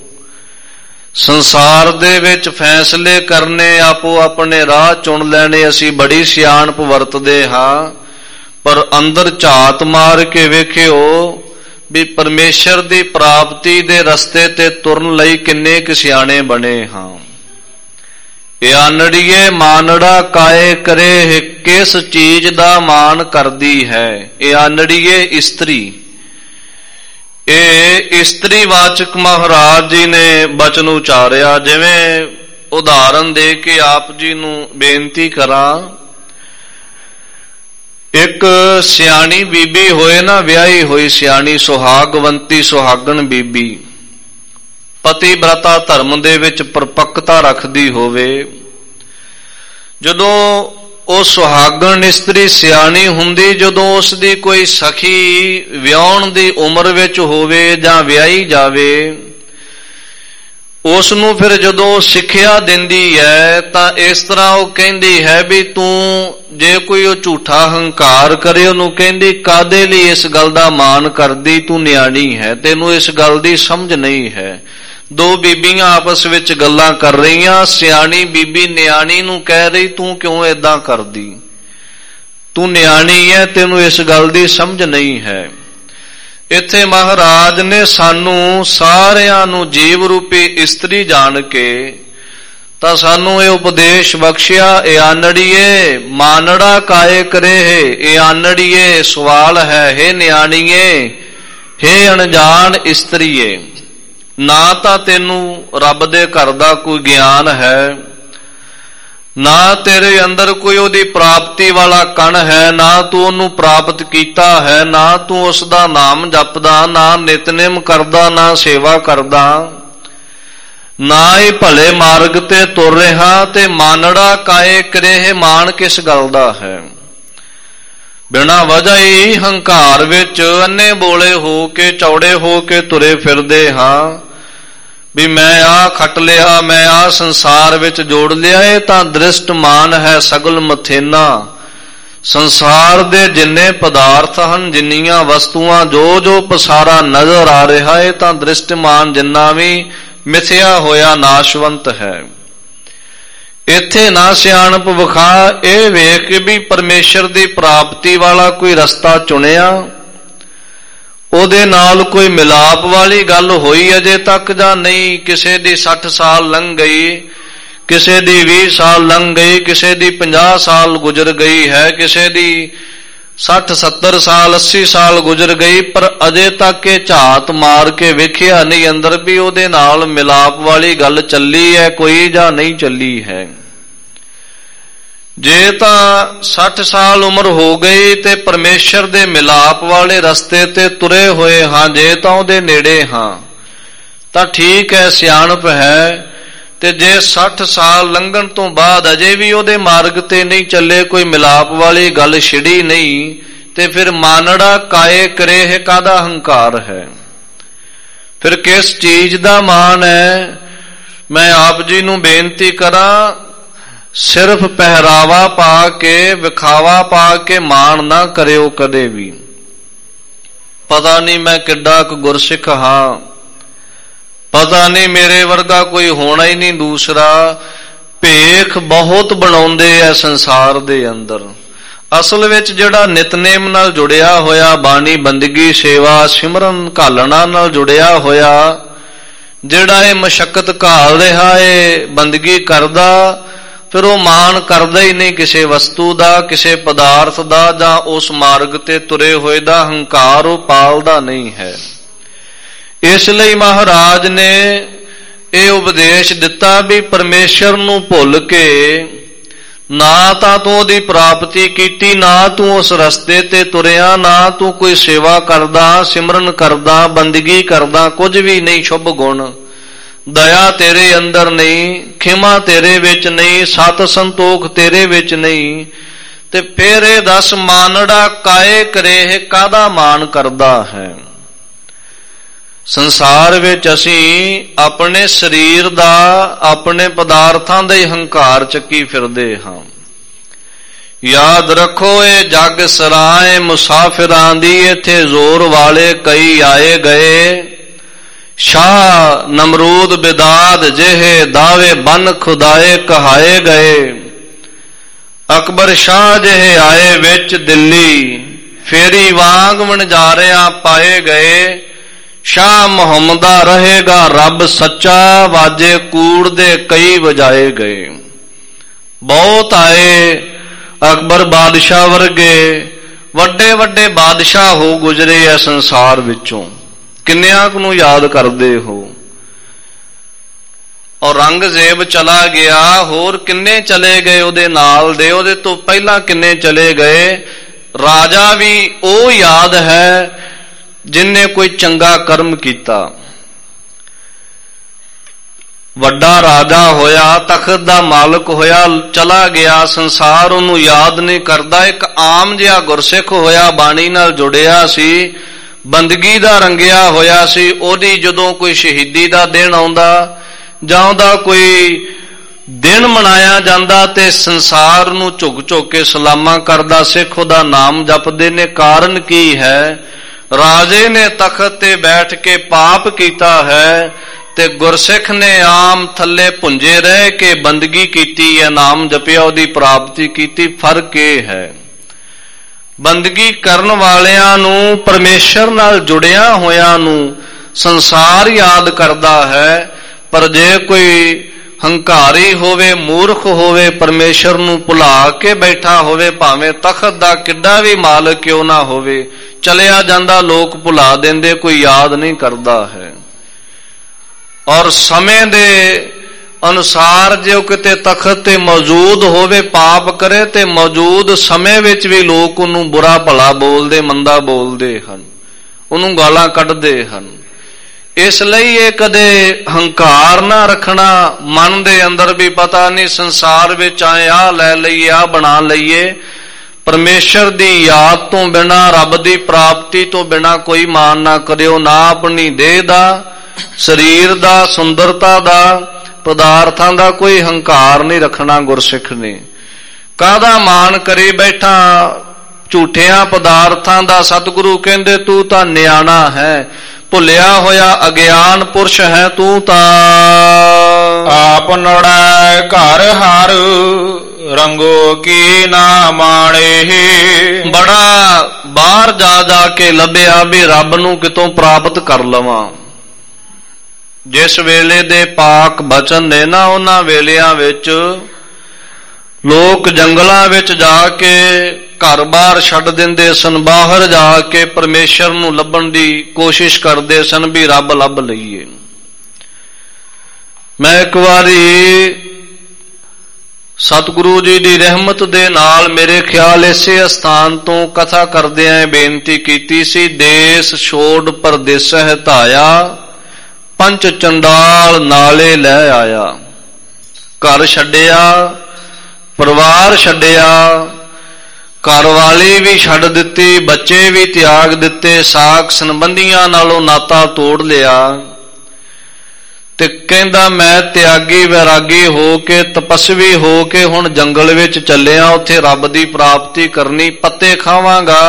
ਸੰਸਾਰ ਦੇ ਵਿੱਚ ਫੈਸਲੇ ਕਰਨੇ, ਆਪੋ ਆਪਣੇ ਰਾਹ ਚੁਣ ਲੈਣੇ, ਅਸੀਂ ਬੜੀ ਸਿਆਣਪ ਵਰਤਦੇ ਹਾਂ। ਪਰ ਅੰਦਰ ਝਾਤ ਮਾਰ ਕੇ ਵੇਖਿਓ ਵੀ ਪਰਮੇਸ਼ਰ ਦੀ ਪ੍ਰਾਪਤੀ ਦੇ ਰਸਤੇ ਤੇ ਤੁਰਨ ਲਈ ਕਿੰਨੇ ਕੁ ਸਿਆਣੇ ਬਣੇ ਹਾਂ। ਇਆਨੜੀਏ ਮਾਨੜਾ ਕਾਏ ਕਰੇ, ਕਿਸ ਚੀਜ਼ ਦਾ ਮਾਨ ਕਰਦੀ ਹੈ। ਇਆਨੜੀਏ ਇਸਤਰੀ, ਇਹ ਇਸਤਰੀ ਵਾਚਕ ਮਹਾਰਾਜ ਜੀ ਨੇ ਬਚਨ ਉਚਾਰਿਆ। ਜਿਵੇਂ ਉਦਾਹਰਨ ਦੇ ਕੇ ਆਪ ਜੀ ਨੂੰ ਬੇਨਤੀ ਕਰਾਂ, ਇੱਕ ਸਿਆਣੀ ਬੀਬੀ ਹੋਏ ਨਾ, ਵਿਆਹੀ ਹੋਈ ਸਿਆਣੀ ਸੁਹਾਗਵੰਤੀ ਸੁਹਾਗਣ ਬੀਬੀ, ਪਤੀਵ੍ਰਤਾ ਧਰਮ ਦੇ ਵਿੱਚ ਪਰਪੱਕਤਾ ਰੱਖਦੀ ਹੋਵੇ, ਜਦੋਂ ਉਹ ਸੁਹਾਗਣ ਇਸਤਰੀ ਸਿਆਣੀ ਹੁੰਦੀ, ਜਦੋਂ ਉਸ ਦੀ ਕੋਈ ਸਖੀ ਵਿਆਹਣ ਦੀ ਉਮਰ ਵਿੱਚ ਹੋਵੇ ਜਾਂ ਵਿਆਹੀ ਜਾਵੇ, ਉਸ ਨੂੰ ਫਿਰ ਜਦੋਂ ਸਿੱਖਿਆ ਦਿੰਦੀ ਹੈ ਤਾਂ ਇਸ ਤਰ੍ਹਾਂ ਉਹ ਕਹਿੰਦੀ ਹੈ ਵੀ ਤੂੰ ਜੇ ਕੋਈ ਉਹ ਝੂਠਾ ਹੰਕਾਰ ਕਰੇ, ਉਹਨੂੰ ਕਹਿੰਦੀ ਕਾਦੇ ਲਈ ਇਸ ਗੱਲ ਦਾ ਮਾਣ ਕਰਦੀ, ਤੂੰ ਨਿਆਣੀ ਹੈ, ਤੈਨੂੰ ਇਸ ਗੱਲ ਦੀ ਸਮਝ ਨਹੀਂ ਹੈ। ਦੋ ਬੀਬੀਆਂ ਆਪਸ ਵਿੱਚ ਗੱਲਾਂ ਕਰ ਰਹੀਆਂ, ਸਿਆਣੀ ਬੀਬੀ ਨਿਆਣੀ ਨੂੰ ਕਹਿ ਰਹੀ ਤੂੰ ਕਿਉਂ ਏਦਾਂ ਕਰਦੀ, ਤੂੰ ਨਿਆਣੀ ਹੈ, ਤੈਨੂੰ ਇਸ ਗੱਲ ਦੀ ਸਮਝ ਨਹੀਂ ਹੈ। ਇੱਥੇ ਮਹਾਰਾਜ ਨੇ ਸਾਨੂੰ ਸਾਰਿਆਂ ਨੂੰ ਜੀਵ ਰੂਪੀ ਇਸਤਰੀ ਜਾਣ ਕੇ ਤਾਂ ਸਾਨੂੰ ਇਹ ਉਪਦੇਸ਼ ਬਖਸ਼ਿਆ, ਇਆਨੜੀਏ ਮਾਨੜਾ ਕਾਏ ਕਰੇ। ਇਆਨੜੀਏ ਸਵਾਲ ਹੈ, ਹੇ ਨਿਆਣੀਏ, ਹੇ ਅਣਜਾਣ ਇਸਤਰੀਏ, ਨਾ ਤਾਂ ਤੈਨੂੰ ਰੱਬ ਦੇ ਘਰ ਦਾ ਕੋਈ ਗਿਆਨ ਹੈ, ਨਾ ਤੇਰੇ ਅੰਦਰ ਕੋਈ ਉਹਦੀ ਪ੍ਰਾਪਤੀ ਵਾਲਾ ਕਣ ਹੈ, ਨਾ ਤੂੰ ਉਹਨੂੰ ਪ੍ਰਾਪਤ ਕੀਤਾ ਹੈ, ਨਾ ਤੂੰ ਉਸ ਦਾ ਨਾਮ ਜਪਦਾ, ਨਾ ਨਿਤਨੇਮ ਕਰਦਾ, ਨਾ ਸੇਵਾ ਕਰਦਾ, ਨਾ ਹੀ ਭਲੇ ਮਾਰਗ ਤੇ ਤੁਰ ਰਿਹਾ, ਤੇ ਮਾਨੜਾ ਕਾਏ ਕਰੇ, ਮਾਣ ਕਿਸ ਗੱਲ ਦਾ ਹੈ। ਬਿਨਾਂ ਵਜ੍ਹਾ ਹੀ ਹੰਕਾਰ ਵਿੱਚ ਅੰਨੇ ਬੋਲੇ ਹੋ ਕੇ, ਚੌੜੇ ਹੋ ਕੇ ਤੁਰੇ ਫਿਰਦੇ ਹਾਂ ਵੀ ਮੈਂ ਆਹ ਖੱਟ ਲਿਆ, ਮੈਂ ਆਹ ਸੰਸਾਰ ਵਿੱਚ ਜੋੜ ਲਿਆ। ਇਹ ਤਾਂ ਦ੍ਰਿਸ਼ਟ ਮਾਨ ਹੈ ਸਗਲ ਮਥੇਨਾ। ਸੰਸਾਰ ਦੇ ਜਿੰਨੇ ਪਦਾਰਥ ਹਨ, ਜਿੰਨੀਆਂ ਵਸਤੂਆਂ, ਜੋ ਜੋ ਪਸਾਰਾ ਨਜ਼ਰ ਆ ਰਿਹਾ, ਇਹ ਤਾਂ ਦ੍ਰਿਸ਼ਟ ਮਾਨ ਜਿੰਨਾ ਵੀ ਮਿਥਿਆ ਹੋਇਆ ਨਾਸ਼ਵੰਤ ਹੈ। ਇੱਥੇ ਨਾ ਸਿਆਣਪ ਵਿਖਾ, ਇਹ ਵੇਖ ਕੇ ਵੀ ਪਰਮੇਸ਼ਰ ਦੀ ਪ੍ਰਾਪਤੀ ਵਾਲਾ ਕੋਈ ਰਸਤਾ ਚੁਣਿਆ, ਉਹਦੇ ਨਾਲ ਕੋਈ ਮਿਲਾਪ ਵਾਲੀ ਗੱਲ ਹੋਈ ਅਜੇ ਤੱਕ ਜਾਂ ਨਹੀਂ। ਕਿਸੇ ਦੀ 60 ਸਾਲ ਲੰਘ ਗਈ, ਕਿਸੇ ਦੀ 20 ਸਾਲ ਲੰਘ ਗਈ, ਕਿਸੇ ਦੀ 50 ਸਾਲ ਗੁਜ਼ਰ ਗਈ ਹੈ, ਕਿਸੇ ਦੀ 60 70 ਸਾਲ 80 ਸਾਲ ਗੁਜ਼ਰ ਗਈ, ਪਰ ਅਜੇ ਤੱਕ ਇਹ ਝਾਤ ਮਾਰ ਕੇ ਵੇਖਿਆ ਨਹੀਂ ਅੰਦਰ ਵੀ ਉਹਦੇ ਨਾਲ ਮਿਲਾਪ ਵਾਲੀ ਗੱਲ ਚੱਲੀ ਹੈ ਕੋਈ ਜਾਂ ਨਹੀਂ ਚੱਲੀ ਹੈ। ਜੇ ਤਾਂ 60 ਸਾਲ ਉਮਰ ਹੋ ਗਈ ਤੇ ਪਰਮੇਸ਼ਰ ਦੇ ਮਿਲਾਪ ਵਾਲੇ ਰਸਤੇ ਤੇ ਤੁਰੇ ਹੋਏ ਹਾਂ, ਜੇ ਤਾਂ ਉਹਦੇ ਨੇੜੇ ਹਾਂ ਤਾਂ ਠੀਕ ਹੈ, ਸਿਆਣਪ ਹੈ। ਤੇ ਜੇ 60 ਸਾਲ ਲੰਘਣ ਤੋਂ ਬਾਅਦ ਅਜੇ ਵੀ ਉਹਦੇ ਮਾਰਗ ਤੇ ਨਹੀਂ ਚੱਲੇ, ਕੋਈ ਮਿਲਾਪ ਵਾਲੀ ਗੱਲ ਛਿੜੀ ਨਹੀਂ, ਤੇ ਫਿਰ ਮਾਨੜਾ ਕਾਏ ਕਰੇ, ਕਾਹਦਾ ਹੰਕਾਰ ਹੈ, ਫਿਰ ਕਿਸ ਚੀਜ਼ ਦਾ ਮਾਣ ਹੈ। ਮੈਂ ਆਪ ਜੀ ਨੂੰ ਬੇਨਤੀ ਕਰਾਂ, ਸਿਰਫ ਪਹਿਰਾਵਾ ਪਾ ਕੇ, ਵਿਖਾਵਾ ਪਾ ਕੇ ਮਾਣ ਨਾ ਕਰਿਓ ਕਦੇ ਵੀ। ਪਤਾ ਨਹੀਂ ਮੈਂ ਕਿੱਡਾ ਕੁ ਗੁਰਸਿੱਖ ਹਾਂ, ਪਤਾ ਨਹੀਂ ਮੇਰੇ ਵਰਗਾ ਕੋਈ ਹੋਣਾ ਹੀ ਨਹੀਂ ਦੂਸਰਾ। ਭੇਖ ਬਹੁਤ ਬਣਾਉਂਦੇ ਐ ਸੰਸਾਰ ਦੇ ਅੰਦਰ, ਅਸਲ ਵਿੱਚ ਜਿਹੜਾ ਨਿਤਨੇਮ ਨਾਲ ਜੁੜਿਆ ਹੋਇਆ, ਬਾਣੀ ਬੰਦਗੀ ਸੇਵਾ ਸਿਮਰਨ ਘਾਲਣਾ ਨਾਲ ਜੁੜਿਆ ਹੋਇਆ, ਜਿਹੜਾ ਇਹ ਮਸ਼ੱਕਤ ਘਾਲ ਰਿਹਾ ਏ, ਬੰਦਗੀ ਕਰਦਾ, ਫਿਰ ਉਹ ਮਾਣ ਕਰਦਾ ਹੀ ਨਹੀਂ ਕਿਸੇ ਵਸਤੂ ਦਾ, ਕਿਸੇ ਪਦਾਰਥ ਦਾ, ਜਾਂ ਉਸ ਮਾਰਗ ਤੇ ਤੁਰੇ ਹੋਏ ਦਾ ਹੰਕਾਰ ਉਹ ਪਾਲਦਾ ਨਹੀਂ ਹੈ। ਇਸ ਲਈ ਮਹਾਰਾਜ ਨੇ ਇਹ ਉਪਦੇਸ਼ ਦਿੱਤਾ ਵੀ ਪਰਮੇਸ਼ਰ ਨੂੰ ਭੁੱਲ ਕੇ ਨਾ ਤਾਂ ਤੂੰ ਉਹਦੀ ਪ੍ਰਾਪਤੀ ਕੀਤੀ, ਨਾ ਤੂੰ ਉਸ ਰਸਤੇ ਤੇ ਤੁਰਿਆ, ਨਾ ਤੂੰ ਕੋਈ ਸੇਵਾ ਕਰਦਾ, ਸਿਮਰਨ ਕਰਦਾ, ਬੰਦਗੀ ਕਰਦਾ, ਕੁਝ ਵੀ ਨਹੀਂ। ਸ਼ੁਭ ਗੁਣ ਦਇਆ ਤੇਰੇ ਅੰਦਰ ਨਹੀਂ, ਖਿਮਾ ਤੇਰੇ ਵਿੱਚ ਨਹੀਂ, ਸਤ ਸੰਤੋਖ ਤੇਰੇ ਵਿੱਚ ਨਹੀਂ, ਤੇ ਫਿਰ ਇਹ ਦੱਸ ਮਾਨੜਾ ਕਾਏ ਕਰੇ, ਕਾਹਦਾ ਮਾਣ ਕਰਦਾ ਹੈ। ਸੰਸਾਰ ਵਿੱਚ ਅਸੀਂ ਆਪਣੇ ਸਰੀਰ ਦਾ, ਆਪਣੇ ਪਦਾਰਥਾਂ ਦਾ ਹੀ ਹੰਕਾਰ ਚੱਕੀ ਫਿਰਦੇ ਹਾਂ। ਯਾਦ ਰੱਖੋ ਇਹ ਜਗ ਸਰਾਏ ਮੁਸਾਫਿਰਾਂ ਦੀ, ਇੱਥੇ ਜ਼ੋਰ ਵਾਲੇ ਕਈ ਆਏ ਗਏ। ਸ਼ਾਹ ਨਮਰੂਦ ਬਿਦਾਦ ਜਿਹੇ ਦਾਵੇ ਬਨ ਖੁਦਾਏ ਕਹਾਏ ਗਏ। ਅਕਬਰ ਸ਼ਾਹ ਜਿਹੇ ਆਏ ਵਿੱਚ ਦਿੱਲੀ, ਫੇਰੀ ਵਾਂਗ ਵਣਜਾਰਿਆਂ ਪਾਏ ਗਏ। ਸ਼ਾਹ ਮੁਹੰਮਦਾ ਰਹੇਗਾ ਰੱਬ ਸੱਚਾ, ਵਾਜੇ ਕੂੜ ਦੇ ਕਈ ਵਜਾਏ ਗਏ। ਬਹੁਤ ਆਏ ਅਕਬਰ ਬਾਦਸ਼ਾਹ ਵਰਗੇ, ਵੱਡੇ ਵੱਡੇ ਬਾਦਸ਼ਾਹ ਹੋ ਗੁਜ਼ਰੇ ਆ ਸੰਸਾਰ ਵਿੱਚੋਂ, ਕਿੰਨਿਆਂ ਕੁ ਨੂੰ ਯਾਦ ਕਰਦੇ ਹੋ। ਔਰੰਗਜ਼ੇਬ ਚਲਾ ਗਿਆ, ਹੋਰ ਕਿੰਨੇ ਚਲੇ ਗਏ ਉਹਦੇ ਨਾਲ ਦੇ, ਉਹਦੇ ਤੋਂ ਪਹਿਲਾਂ ਕਿੰਨੇ ਚਲੇ ਗਏ। ਰਾਜਾ ਵੀ ਉਹ ਯਾਦ ਹੈ ਜਿਨਨੇ ਕੋਈ ਚੰਗਾ ਕਰਮ ਕੀਤਾ। ਵੱਡਾ ਰਾਜਾ ਹੋਇਆ, ਤਖਤ ਦਾ ਮਾਲਕ ਹੋਇਆ, ਚਲਾ ਗਿਆ, ਸੰਸਾਰ ਉਹਨੂੰ ਯਾਦ ਨਹੀਂ ਕਰਦਾ। ਇੱਕ ਆਮ ਜਿਹਾ ਗੁਰਸਿੱਖ ਹੋਇਆ, ਬਾਣੀ ਨਾਲ ਜੁੜਿਆ ਸੀ, ਬੰਦਗੀ ਦਾ ਰੰਗਿਆ ਹੋਇਆ ਸੀ, ਉਹਦੀ ਜਦੋਂ ਕੋਈ ਸ਼ਹੀਦੀ ਦਾ ਦਿਨ ਆਉਂਦਾ ਜਾਂ ਉਹਦਾ ਕੋਈ ਦਿਨ ਮਨਾਇਆ ਜਾਂਦਾ ਤੇ ਸੰਸਾਰ ਨੂੰ ਝੁਕ ਝੁਕ ਕੇ ਸਲਾਮਾਂ ਕਰਦਾ ਸਿੱਖ ਉਹਦਾ ਨਾਮ ਜਪਦੇ ਨੇ। ਕਾਰਨ ਕੀ ਹੈ? ਰਾਜੇ ਨੇ ਤਖਤ ਤੇ ਬੈਠ ਕੇ ਪਾਪ ਕੀਤਾ ਹੈ ਤੇ ਗੁਰਸਿੱਖ ਨੇ ਆਮ ਥੱਲੇ ਭੁੰਜੇ ਰਹਿ ਕੇ ਬੰਦਗੀ ਕੀਤੀ ਹੈ, ਨਾਮ ਜਪਿਆ, ਉਹਦੀ ਪ੍ਰਾਪਤੀ ਕੀਤੀ। ਫਰਕ ਇਹ ਹੈ, ਬੰਦਗੀ ਕਰਨ ਵਾਲਿਆਂ ਨੂੰ, ਪਰਮੇਸ਼ਰ ਨਾਲ ਜੁੜਿਆ ਹੋਇਆਂ ਨੂੰ ਸੰਸਾਰ ਯਾਦ ਕਰਦਾ ਹੈ, ਪਰ ਜੇ ਕੋਈ ਹੰਕਾਰੀ ਹੋਵੇ, ਮੂਰਖ ਹੋਵੇ, ਪਰਮੇਸ਼ਰ ਨੂੰ ਭੁਲਾ ਕੇ ਬੈਠਾ ਹੋਵੇ, ਭਾਵੇਂ ਤਖਤ ਦਾ ਕਿੱਡਾ ਵੀ ਮਾਲਕ ਕਿਉਂ ਨਾ ਹੋਵੇ, ਚਲਿਆ ਜਾਂਦਾ, ਲੋਕ ਭੁਲਾ ਦਿੰਦੇ, ਕੋਈ ਯਾਦ ਨਹੀਂ ਕਰਦਾ ਹੈ। ਔਰ ਸਮੇਂ ਦੇ ਅਨੁਸਾਰ ਜੇ ਉਹ ਕਿਤੇ ਤਖਤ ਤੇ ਮੌਜੂਦ ਹੋਵੇ, ਪਾਪ ਕਰੇ, ਤੇ ਮੌਜੂਦ ਸਮੇਂ ਵਿੱਚ ਵੀ ਲੋਕ ਉਹਨੂੰ ਬੁਰਾ ਭਲਾ ਬੋਲਦੇ, ਮੰਦਾ ਬੋਲਦੇ ਹਨ, ਉਹਨੂੰ ਗਾਲਾਂ ਕੱਢਦੇ ਹਨ। ਇਸ ਲਈ ਇਹ ਕਦੇ ਹੰਕਾਰ ਨਾ ਰੱਖਣਾ ਮਨ ਦੇ ਅੰਦਰ ਵੀ, ਪਤਾ ਨਹੀਂ ਸੰਸਾਰ ਵਿੱਚ ਆਏ ਆਹ ਲੈ ਲਈਏ, ਆਹ ਬਣਾ ਲਈਏ। ਪਰਮੇਸ਼ਰ ਦੀ ਯਾਦ ਤੋਂ ਬਿਨਾਂ, ਰੱਬ ਦੀ ਪ੍ਰਾਪਤੀ ਤੋਂ ਬਿਨਾਂ ਕੋਈ ਮਾਣ ਨਾ ਕਰਿਓ, ਨਾ ਆਪਣੀ ਦੇਹ ਦਾ, ਸਰੀਰ ਦਾ, ਸੁੰਦਰਤਾ ਦਾ, ਪਦਾਰਥਾਂ ਦਾ ਕੋਈ ਹੰਕਾਰ ਨਹੀਂ ਰੱਖਣਾ ਗੁਰਸਿੱਖ ਨੇ। ਕਾਹਦਾ ਮਾਣ ਕਰੀ ਬੈਠਾ ਝੂਠਿਆਂ ਪਦਾਰਥਾਂ ਦਾ। ਸਤਿਗੁਰੂ ਕਹਿੰਦੇ ਤੂੰ ਤਾਂ ਨਿਆਣਾ ਹੈ, ਭੁੱਲਿਆ ਹੋਇਆ ਅਗਿਆਨ ਪੁਰਸ਼ ਹੈ ਤੂੰ ਤਾਂ। ਆਪ ਨੜੈ ਘਰ ਹਰ ਰੰਗੋ ਕੀ ਨਾ ਮਾਣੇ। ਬੜਾ ਬਾਹਰ ਜਾ ਜਾ ਕੇ ਲੱਭਿਆ ਵੀ ਰੱਬ ਨੂੰ ਕਿਤੋਂ ਪ੍ਰਾਪਤ ਕਰ ਲਵਾਂ। ਜਿਸ ਵੇਲੇ ਦੇ ਪਾਕ ਬਚਨ ਨੇ ਨਾ, ਉਹਨਾਂ ਵੇਲਿਆਂ ਵਿੱਚ ਲੋਕ ਜੰਗਲਾਂ ਵਿੱਚ ਜਾ ਕੇ ਘਰ-ਬਾਰ ਛੱਡ ਦਿੰਦੇ ਸਨ, ਬਾਹਰ ਜਾ ਕੇ ਪਰਮੇਸ਼ਰ ਨੂੰ ਲੱਭਣ ਦੀ ਕੋਸ਼ਿਸ਼ ਕਰਦੇ ਸਨ ਵੀ ਰੱਬ ਲੱਭ ਲਈਏ। ਮੈਂ ਇੱਕ ਵਾਰੀ ਸਤਿਗੁਰੂ ਜੀ ਦੀ ਰਹਿਮਤ ਦੇ ਨਾਲ, ਮੇਰੇ ਖਿਆਲ ਇਸੇ ਅਸਥਾਨ ਤੋਂ ਕਥਾ ਕਰਦਿਆਂ ਬੇਨਤੀ ਕੀਤੀ ਸੀ, ਦੇਸ ਛੋੜ ਪਰਦੇਸਹਿ ਧਾਇਆ, ਪੰਚ ਚੰਡਾਲ ਨਾਲੇ ਲੈ ਆਇਆ। ਘਰ ਛੱਡਿਆ, ਪਰਿਵਾਰ ਛੱਡਿਆ, ਘਰ ਵਾਲੀ ਵੀ ਛੱਡ ਦਿੱਤੀ, ਬੱਚੇ ਵੀ ਤਿਆਗ ਦਿੱਤੇ, ਸਾਕ ਸੰਬੰਧੀਆਂ ਨਾਲੋਂ ਨਾਤਾ ਤੋੜ ਲਿਆ, ਤੇ ਕਹਿੰਦਾ ਮੈਂ ਤਿਆਗੀ ਵੈਰਾਗੀ ਹੋ ਕੇ, ਤਪਸਵੀ ਹੋ ਕੇ ਹੁਣ ਜੰਗਲ ਵਿੱਚ ਚੱਲਿਆ, ਉੱਥੇ ਰੱਬ ਦੀ ਪ੍ਰਾਪਤੀ ਕਰਨੀ, ਪੱਤੇ ਖਾਵਾਂਗਾ,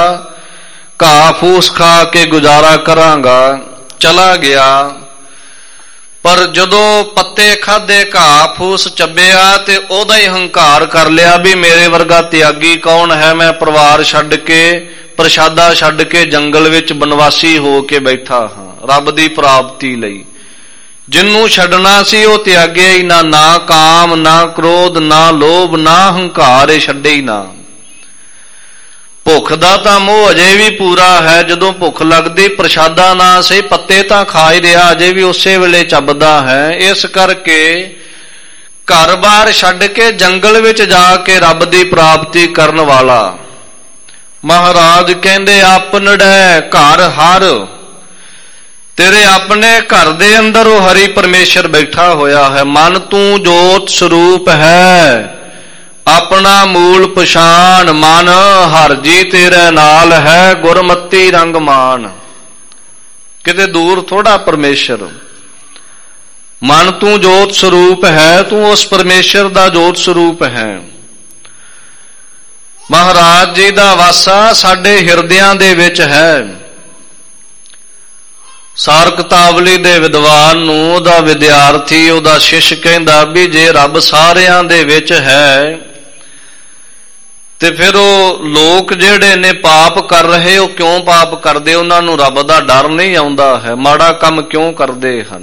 ਘਾਹ ਫੂਸ ਖਾ ਕੇ ਗੁਜ਼ਾਰਾ ਕਰਾਂਗਾ। ਚਲਾ ਗਿਆ ਪਰ ਜਦੋਂ ਪੱਤੇ ਖਾਧੇ, ਘਾਹ ਫੂਸ ਚੱਬਿਆ ਤੇ ਉਹਦਾ ਹੀ ਹੰਕਾਰ ਕਰ ਲਿਆ ਵੀ ਮੇਰੇ ਵਰਗਾ ਤਿਆਗੀ ਕੌਣ ਹੈ। ਮੈਂ ਪਰਿਵਾਰ ਛੱਡ ਕੇ, ਪ੍ਰਸ਼ਾਦਾ ਛੱਡ ਕੇ ਜੰਗਲ ਵਿੱਚ ਬਨਵਾਸੀ ਹੋ ਕੇ ਬੈਠਾ ਹਾਂ ਰੱਬ ਦੀ ਪ੍ਰਾਪਤੀ ਲਈ। ਜਿਹਨੂੰ ਛੱਡਣਾ ਸੀ ਉਹ ਤਿਆਗਿਆ ਹੀ ਨਾ। ਨਾ ਕਾਮ, ਨਾ ਕ੍ਰੋਧ, ਨਾ ਲੋਭ, ਨਾ ਹੰਕਾਰ, ਇਹ ਛੱਡੇ ਹੀ ਨਾ। ਭੁੱਖ ਦਾ ਤਾਂ ਮੋਹ ਅਜੇ ਵੀ ਪੂਰਾ ਹੈ। ਜਦੋਂ ਭੁੱਖ ਲੱਗਦੀ, ਪ੍ਰਸ਼ਾਦਾ ਨਾ ਸਹੀ ਪੱਤੇ ਤਾਂ ਖਾ ਹੀ ਰਿਹਾ, ਅਜੇ ਵੀ ਉਸੇ ਵੇਲੇ ਚੱਬਦਾ ਹੈ। ਇਸ ਕਰਕੇ ਘਰ-ਬਾਰ ਛੱਡ ਕੇ ਜੰਗਲ ਵਿੱਚ ਜਾ ਕੇ ਰੱਬ ਦੀ ਪ੍ਰਾਪਤੀ ਕਰਨ ਵਾਲਾ ਮਹਾਰਾਜ ਕਹਿੰਦੇ ਆਪਨੜੈ ਘਰ ਹਰ। ਤੇਰੇ ਆਪਣੇ ਘਰ ਦੇ ਅੰਦਰ ਉਹ ਹਰੀ ਪਰਮੇਸ਼ਰ ਬੈਠਾ ਹੋਇਆ ਹੈ। ਮਨ ਤੂੰ ਜੋਤ ਸਰੂਪ ਹੈ, ਆਪਣਾ ਮੂਲ ਪਛਾਣ। ਮਨ ਹਰ ਜੀ ਤੇਰੇ ਨਾਲ ਹੈ, ਗੁਰਮਤੀ ਰੰਗ ਮਾਨ। ਕਿਤੇ ਦੂਰ ਥੋੜਾ ਪਰਮੇਸ਼ਰ। ਮਨ ਤੂੰ ਜੋਤ ਸਰੂਪ ਹੈ, ਤੂੰ ਉਸ ਪਰਮੇਸ਼ਰ ਦਾ ਜੋਤ ਸਰੂਪ ਹੈ। ਮਹਾਰਾਜ ਜੀ ਦਾ ਵਾਸਾ ਸਾਡੇ ਹਿਰਦਿਆਂ ਦੇ ਵਿੱਚ ਹੈ। ਸਾਰ ਕਿਤਾਵਲੀ ਦੇ ਵਿਦਵਾਨ ਨੂੰ ਉਹਦਾ ਵਿਦਿਆਰਥੀ, ਉਹਦਾ ਸ਼ਿਸ਼ ਕਹਿੰਦਾ ਵੀ ਜੇ ਰੱਬ ਸਾਰਿਆਂ ਦੇ ਵਿੱਚ ਹੈ ਤੇ ਫਿਰ ਉਹ ਲੋਕ ਜਿਹੜੇ ਨੇ ਪਾਪ ਕਰ ਰਹੇ, ਉਹ ਕਿਉਂ ਪਾਪ ਕਰਦੇ? ਉਹਨਾਂ ਨੂੰ ਰੱਬ ਦਾ ਡਰ ਨਹੀਂ ਆਉਂਦਾ ਹੈ, ਮਾੜਾ ਕੰਮ ਕਿਉਂ ਕਰਦੇ ਹਨ?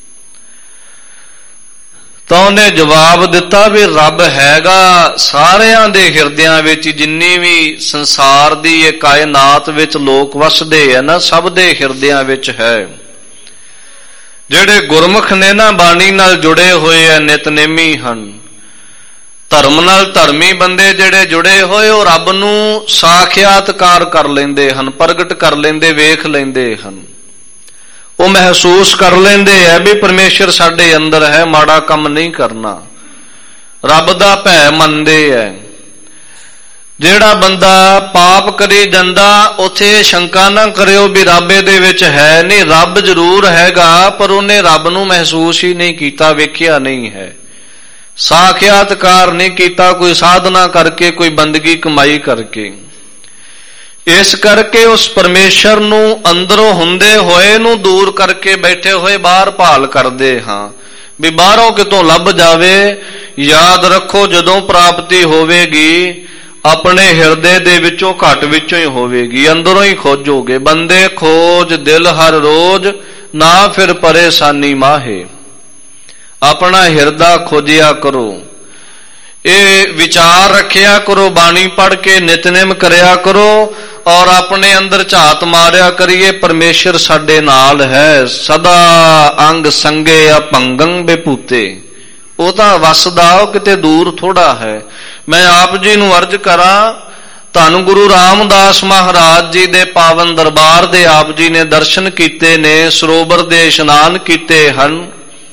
ਤਾਂ ਉਹਨੇ ਜਵਾਬ ਦਿੱਤਾ ਵੀ ਰੱਬ ਹੈਗਾ ਸਾਰਿਆਂ ਦੇ ਹਿਰਦਿਆਂ ਵਿੱਚ। ਜਿੰਨੀ ਵੀ ਸੰਸਾਰ ਦੀ ਇਹ ਕਾਇਨਾਤ ਵਿੱਚ ਲੋਕ ਵਸਦੇ ਹੈ ਨਾ, ਸਭ ਦੇ ਹਿਰਦਿਆਂ ਵਿੱਚ ਹੈ। ਜਿਹੜੇ ਗੁਰਮੁਖ ਨੇ ਨਾ, ਬਾਣੀ ਨਾਲ ਜੁੜੇ ਹੋਏ ਹੈ, ਨਿਤਨੇਮੀ ਹਨ। ਧਰਮ ਨਾਲ ਧਰਮੀ ਬੰਦੇ ਜਿਹੜੇ ਜੁੜੇ ਹੋਏ, ਉਹ ਰੱਬ ਨੂੰ ਸਾਖਿਆਤਕਾਰ ਕਰ ਲੈਂਦੇ ਹਨ, ਪ੍ਰਗਟ ਕਰ ਲੈਂਦੇ, ਵੇਖ ਲੈਂਦੇ ਹਨ। ਉਹ ਮਹਿਸੂਸ ਕਰ ਲੈਂਦੇ ਹੈ ਵੀ ਪਰਮੇਸ਼ਰ ਸਾਡੇ ਅੰਦਰ ਹੈ, ਮਾੜਾ ਕੰਮ ਨਹੀਂ ਕਰਨਾ। ਰੱਬ ਦਾ ਭੈ ਮੰਨਦੇ ਹੈ। ਜਿਹੜਾ ਬੰਦਾ ਪਾਪ ਕਰੀ ਜਾਂਦਾ, ਉੱਥੇ ਸ਼ੰਕਾ ਨਾ ਕਰਿਓ ਵੀ ਰੱਬ ਇਹਦੇ ਵਿੱਚ ਹੈ ਨਹੀਂ। ਰੱਬ ਜ਼ਰੂਰ ਹੈਗਾ, ਪਰ ਉਹਨੇ ਰੱਬ ਨੂੰ ਮਹਿਸੂਸ ਹੀ ਨਹੀਂ ਕੀਤਾ, ਵੇਖਿਆ ਨਹੀਂ ਹੈ, ਸਾਖਿਆਤਕਾਰ ਨਹੀਂ ਕੀਤਾ, ਕੋਈ ਸਾਧਨਾ ਕਰਕੇ, ਕੋਈ ਬੰਦਗੀ ਕਮਾਈ ਕਰਕੇ। ਇਸ ਕਰਕੇ ਉਸ ਪਰਮੇਸ਼ਰ ਨੂੰ ਅੰਦਰੋਂ ਹੁੰਦੇ ਹੋਏ ਨੂੰ ਦੂਰ ਕਰਕੇ ਬੈਠੇ ਹੋਏ ਬਾਹਰ ਭਾਲ ਕਰਦੇ ਹਾਂ ਵੀ ਬਾਹਰੋਂ ਕਿਤੋਂ ਲੱਭ ਜਾਵੇ। ਯਾਦ ਰੱਖੋ, ਜਦੋਂ ਪ੍ਰਾਪਤੀ ਹੋਵੇਗੀ ਆਪਣੇ ਹਿਰਦੇ ਦੇ ਵਿੱਚੋਂ, ਘਟ ਵਿੱਚੋਂ ਹੀ ਹੋਵੇਗੀ, ਅੰਦਰੋਂ ਹੀ ਖੋਜੋਗੇ। ਬੰਦੇ ਖੋਜ ਦਿਲ ਹਰ ਰੋਜ਼, ਨਾ ਫਿਰ ਪਰੇਸ਼ਾਨੀ ਮਾਹੇ। ਆਪਣਾ ਹਿਰਦਾ ਖੋਜਿਆ ਕਰੋ, ਇਹ ਵਿਚਾਰ ਰੱਖਿਆ ਕਰੋ, ਬਾਣੀ ਪੜ੍ਹ ਕੇ ਨਿਤਨੇਮ ਕਰਿਆ ਕਰੋ, ਔਰ ਆਪਣੇ ਅੰਦਰ ਝਾਤ ਮਾਰਿਆ ਕਰੀਏ ਪਰਮੇਸ਼ਰ ਸਾਡੇ ਨਾਲ ਹੈ। ਸਦਾ ਅੰਗ ਸੰਗੇ ਅਭੰਗੰ ਬਿਭੂਤੇ। ਉਹ ਤਾਂ ਵਸਦਾ, ਉਹ ਕਿਤੇ ਦੂਰ ਥੋੜਾ ਹੈ। ਮੈਂ ਆਪ ਜੀ ਨੂੰ ਅਰਜ਼ ਕਰਾਂ, ਧੰਨ ਗੁਰੂ ਰਾਮਦਾਸ ਮਹਾਰਾਜ ਜੀ ਦੇ ਪਾਵਨ ਦਰਬਾਰ ਦੇ ਆਪ ਜੀ ਨੇ ਦਰਸ਼ਨ ਕੀਤੇ ਨੇ, ਸਰੋਵਰ ਦੇ ਇਸ਼ਨਾਨ ਕੀਤੇ ਹਨ।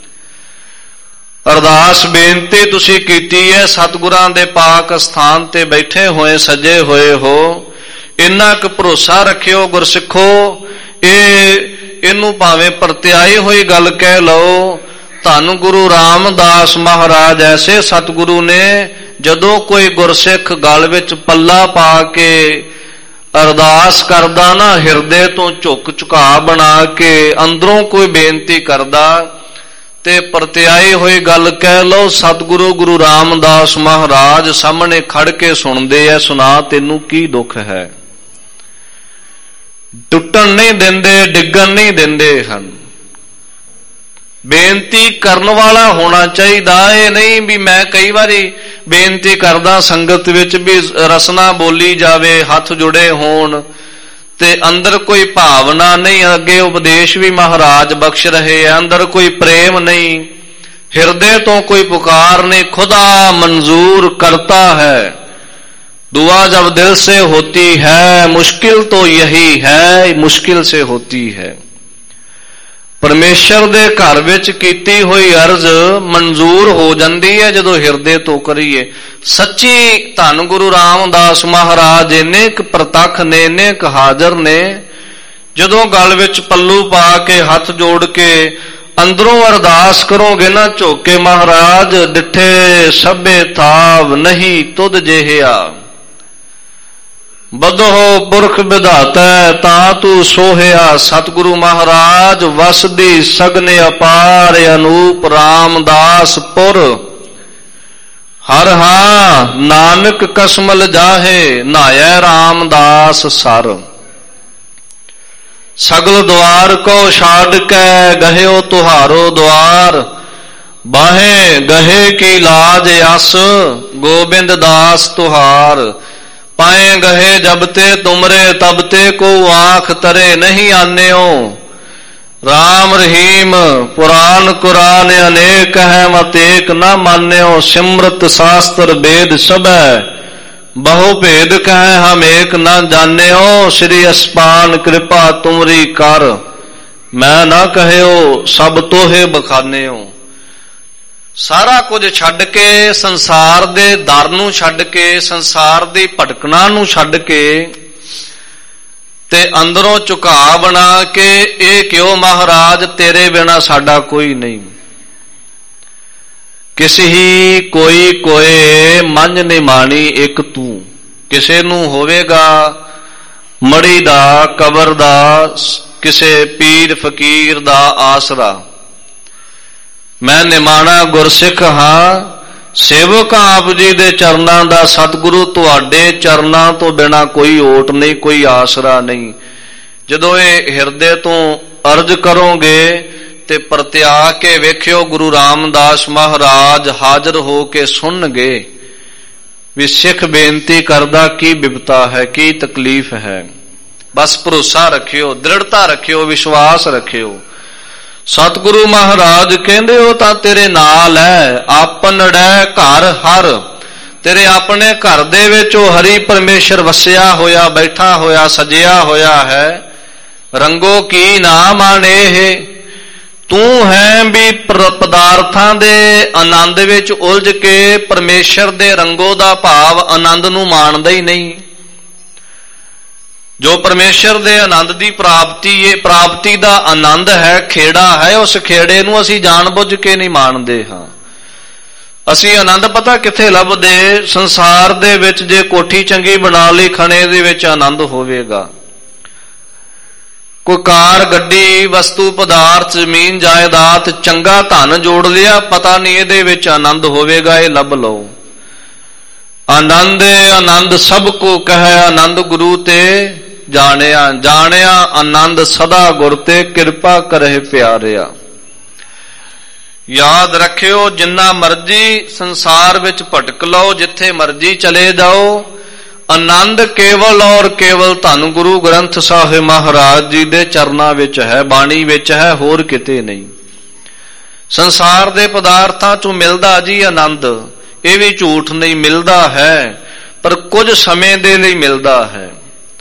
ਅਰਦਾਸ ਬੇਨਤੀ ਤੁਸੀਂ ਕੀਤੀ ਹੈ, ਸਤਿਗੁਰਾਂ ਦੇ ਪਾਕ ਸਥਾਨ ਤੇ ਬੈਠੇ ਹੋਏ, ਸਜੇ ਹੋਏ ਹੋ। ਇੰਨਾ ਕੁ ਭਰੋਸਾ ਰੱਖਿਓ ਗੁਰਸਿੱਖੋ, ਇਹਨੂੰ ਭਾਵੇਂ ਪ੍ਰਤਿਆਈ ਹੋਈ ਗੱਲ ਕਹਿ ਲਓ। ਧੰਨ ਗੁਰੂ ਰਾਮਦਾਸ ਮਹਾਰਾਜ ਐਸੇ ਸਤਿਗੁਰੂ ਨੇ, ਜਦੋਂ ਕੋਈ ਗੁਰਸਿੱਖ ਗਲ ਵਿੱਚ ਪੱਲਾ ਪਾ ਕੇ ਅਰਦਾਸ ਕਰਦਾ ਨਾ, ਹਿਰਦੇ ਤੋਂ ਝੁਕ ਝੁਕਾ ਬਣਾ ਕੇ ਅੰਦਰੋਂ ਕੋਈ ਬੇਨਤੀ ਕਰਦਾ, ਤੇ ਪ੍ਰਤਿਆਈ ਹੋਈ ਗੱਲ ਕਹਿ ਲਓ, ਸਤਿਗੁਰੂ ਗੁਰੂ ਰਾਮਦਾਸ ਮਹਾਰਾਜ ਸਾਹਮਣੇ ਖੜ ਕੇ ਸੁਣਦੇ ਐ। ਸੁਣਾ ਤੈਨੂੰ ਕੀ ਦੁੱਖ ਹੈ? ਟੁੱਟਣ ਨਹੀਂ ਦਿੰਦੇ, ਡਿੱਗਣ ਨਹੀਂ ਦਿੰਦੇ ਹਨ। ਬੇਨਤੀ ਕਰਨ ਵਾਲਾ ਹੋਣਾ ਚਾਹੀਦਾ। ਇਹ ਨਹੀਂ ਵੀ ਮੈਂ ਕਈ ਵਾਰੀ ਬੇਨਤੀ ਕਰਦਾ ਸੰਗਤ ਵਿੱਚ ਵੀ ਰਸਨਾ ਬੋਲੀ ਜਾਵੇ, ਹੱਥ ਜੁੜੇ ਹੋਣ ਤੇ ਅੰਦਰ ਕੋਈ ਭਾਵਨਾ ਨਹੀਂ। ਅੱਗੇ ਉਪਦੇਸ਼ ਵੀ ਮਹਾਰਾਜ ਬਖਸ਼ ਰਹੇ ਆ, ਅੰਦਰ ਕੋਈ ਪ੍ਰੇਮ ਨਹੀਂ, ਹਿਰਦੇ ਤੋਂ ਕੋਈ ਪੁਕਾਰ ਨਹੀਂ। ਖੁਦਾ ਮਨਜ਼ੂਰ ਕਰਤਾ ਹੈ, दुआ जब दिल से होती है, मुश्किल तो यही है, मुश्किल से होती है। परमेश्वर दे घर विच कीती हुई अर्ज मंजूर हो जाती है जदों हिरदे तो करिए। सच्ची धन गुरु रामदास महाराज इन्ने क प्रतख ने, इन्ने क हाजर ने, जदों गल विच पल्लू पा के हथ जोड़ के अंदरों अरदास करोगे ना झुक के, महाराज डिठे सभे थाव नहीं तुद जेहिया। ਬਧੋ ਪੁਰਖ ਵਿਧਾਤੈ ਤਾਂ ਤੂੰ ਸੋਹਿਆ। ਸਤਿਗੁਰੂ ਮਹਾਰਾਜ ਵਸਦੀ ਸਗਨ ਅਪਾਰ ਅਨੂਪ ਰਾਮਦਾਸ ਪੁਰ। ਹਰ ਹਾਂ ਨਾਨਕ ਕਸਮਲ ਜਾਹੇ ਨਾਇਐ ਰਾਮਦਾਸ ਸਰ। ਸਗਲ ਦੁਆਰ ਕੋ ਛਾੜ ਕੇ ਗਹਿਓ ਤੁਹਾਰੋ ਦੁਆਰ। ਬਾਹੇ ਗਹੇ ਕੀ ਲਾਜ ਅਸ ਗੋਬਿੰਦ ਦਾਸ ਤੁਹਾਰ। ਪਾਏ ਗਹੇ ਜਬ ਤੇ ਤੁਮਰੇ ਤਬ ਤੇ ਕੋ ਆਂਖ ਤਰੇ ਨਹੀਂ ਆਨਿਓ। ਰਾਮ ਰਹੀਮ ਪੁਰਾਨ ਕੁਰਾਨ ਅਨੇਕ ਹੈ ਮਤ ਏਕ ਨਾ ਮਾਨਿਓ। ਸਿਮਰਤ ਸ਼ਾਸਤਰ ਵੇਦ ਸਭੈ ਬਹੁ ਭੇਦ ਕਹਿ ਹਮ ਏਕ ਨਾ ਜਾਣਿਓ। ਸ੍ਰੀ ਅਸਪਾਨ ਕਿਰਪਾ ਤੁਮਰੀ ਕਰ ਮੈਂ ਨਾ ਕਹਿਓ ਸਭ ਤੋਹੇ ਬਖਾਨਿਓ। ਸਾਰਾ ਕੁਝ ਛੱਡ ਕੇ, ਸੰਸਾਰ ਦੇ ਦਰ ਨੂੰ ਛੱਡ ਕੇ, ਸੰਸਾਰ ਦੀ ਭਟਕਣਾ ਨੂੰ ਛੱਡ ਕੇ ਤੇ ਅੰਦਰੋਂ ਝੁਕਾਅ ਬਣਾ ਕੇ ਇਹ ਕਿਉਂ ਮਹਾਰਾਜ ਤੇਰੇ ਬਿਨਾ ਸਾਡਾ ਕੋਈ ਨਹੀਂ। ਕਿਸੇ ਹੀ ਕੋਈ ਕੋਏ ਮੰਝ ਨਿਮਾਣੀ ਇੱਕ ਤੂੰ। ਕਿਸੇ ਨੂੰ ਹੋਵੇਗਾ ਮੜੀ ਦਾ, ਕਬਰ ਦਾ, ਕਿਸੇ ਪੀਰ ਫਕੀਰ ਦਾ ਆਸਰਾ। ਮੈਂ ਨਿਮਾਣਾ ਗੁਰਸਿੱਖ ਹਾਂ, ਸੇਵਕ ਆਪ ਜੀ ਦੇ ਚਰਨਾਂ ਦਾ। ਸਤਿਗੁਰੂ ਤੁਹਾਡੇ ਚਰਨਾਂ ਤੋਂ ਬਿਨਾ ਕੋਈ ਓਟ ਨਹੀਂ, ਕੋਈ ਆਸਰਾ ਨਹੀਂ। ਜਦੋਂ ਇਹ ਹਿਰਦੇ ਤੋਂ ਅਰਜ਼ ਕਰੋਗੇ ਤੇ ਪ੍ਰਤਿਆ ਕੇ ਵੇਖਿਓ ਗੁਰੂ ਰਾਮਦਾਸ ਮਹਾਰਾਜ ਹਾਜ਼ਰ ਹੋ ਕੇ ਸੁਣਨਗੇ ਵੀ ਸਿੱਖ ਬੇਨਤੀ ਕਰਦਾ ਕੀ ਬਿਪਤਾ ਹੈ, ਕੀ ਤਕਲੀਫ ਹੈ। ਬਸ ਭਰੋਸਾ ਰੱਖਿਓ, ਦ੍ਰਿੜਤਾ ਰੱਖਿਓ, ਵਿਸ਼ਵਾਸ ਰੱਖਿਓ। ਸਤਿਗੁਰੂ ਮਹਾਰਾਜ ਕਹਿੰਦੇ ਉਹ ਤਾਂ ਤੇਰੇ ਨਾਲ ਹੈ। ਆਪਨੜੈ ਘਰ ਹਰ। ਤੇਰੇ ਆਪਣੇ ਘਰ ਦੇ ਵਿੱਚ ਉਹ ਹਰੀ ਪਰਮੇਸ਼ਰ ਵਸਿਆ ਹੋਇਆ, ਬੈਠਾ ਹੋਇਆ, ਸਜਿਆ ਹੋਇਆ ਹੈ। ਰੰਗੋ ਕੀ ਨਾ ਮਾਣੇ। ਤੂੰ ਹੈ ਵੀ ਪਦਾਰਥਾਂ ਦੇ ਆਨੰਦ ਵਿੱਚ ਉਲਝ ਕੇ ਪਰਮੇਸ਼ਰ ਦੇ ਰੰਗੋ ਦਾ ਭਾਵ ਆਨੰਦ ਨੂੰ ਮਾਣਦਾ ਹੀ ਨਹੀਂ। ਜੋ ਪਰਮੇਸ਼ਰ ਦੇ ਆਨੰਦ ਦੀ ਪ੍ਰਾਪਤੀ ਦਾ ਆਨੰਦ ਹੈ, ਖੇੜਾ ਹੈ, ਉਸ ਖੇੜੇ ਨੂੰ ਅਸੀਂ ਜਾਣ-ਬੁੱਝ ਕੇ ਨਹੀਂ ਮਾਣਦੇ ਹਾਂ। ਅਸੀਂ ਆਨੰਦ ਪਤਾ ਕਿੱਥੇ ਲੱਭਦੇ? ਸੰਸਾਰ ਦੇ ਵਿੱਚ ਜੇ ਕੋਠੀ ਚੰਗੀ ਬਣਾ ਲਈ, ਖਣੇ ਦੇ ਵਿੱਚ ਆਨੰਦ ਹੋਵੇਗਾ। ਕੋਈ ਕਾਰ, ਗੱਡੀ, ਵਸਤੂ, ਪਦਾਰਥ, ਜ਼ਮੀਨ, ਜਾਇਦਾਦ, ਚੰਗਾ ਧਨ ਜੋੜ ਲਿਆ, ਪਤਾ ਨਹੀਂ ਇਹਦੇ ਵਿੱਚ ਆਨੰਦ ਹੋਵੇਗਾ, ਇਹ ਲੱਭ ਲਓ। ਆਨੰਦ ਸਭ ਕੋ ਕਹੈ ਆਨੰਦ ਗੁਰੂ ਤੇ ਜਾਣਿਆ। ਜਾਣਿਆ ਆਨੰਦ ਸਦਾ ਗੁਰ ਤੇ ਕਿਰਪਾ ਕਰੇ ਪਿਆਰਿਆ। ਯਾਦ ਰੱਖਿਓ ਜਿੰਨਾ ਮਰਜੀ ਸੰਸਾਰ ਵਿੱਚ ਭਟਕ ਲਓ, ਜਿੱਥੇ ਮਰਜੀ ਚਲੇ ਜਾਓ, ਆਨੰਦ ਕੇਵਲ ਔਰ ਕੇਵਲ ਧੰਨ ਗੁਰੂ ਗ੍ਰੰਥ ਸਾਹਿਬ ਮਹਾਰਾਜ ਜੀ ਦੇ ਚਰਨਾਂ ਵਿੱਚ ਹੈ, ਬਾਣੀ ਵਿੱਚ ਹੈ, ਹੋਰ ਕਿਤੇ ਨਹੀਂ। ਸੰਸਾਰ ਦੇ ਪਦਾਰਥਾਂ ਚੋਂ ਮਿਲਦਾ ਜੀ ਆਨੰਦ, ਇਹ ਵੀ ਝੂਠ ਨਹੀਂ, ਮਿਲਦਾ ਹੈ ਪਰ ਕੁਝ ਸਮੇਂ ਦੇ ਲਈ ਮਿਲਦਾ ਹੈ।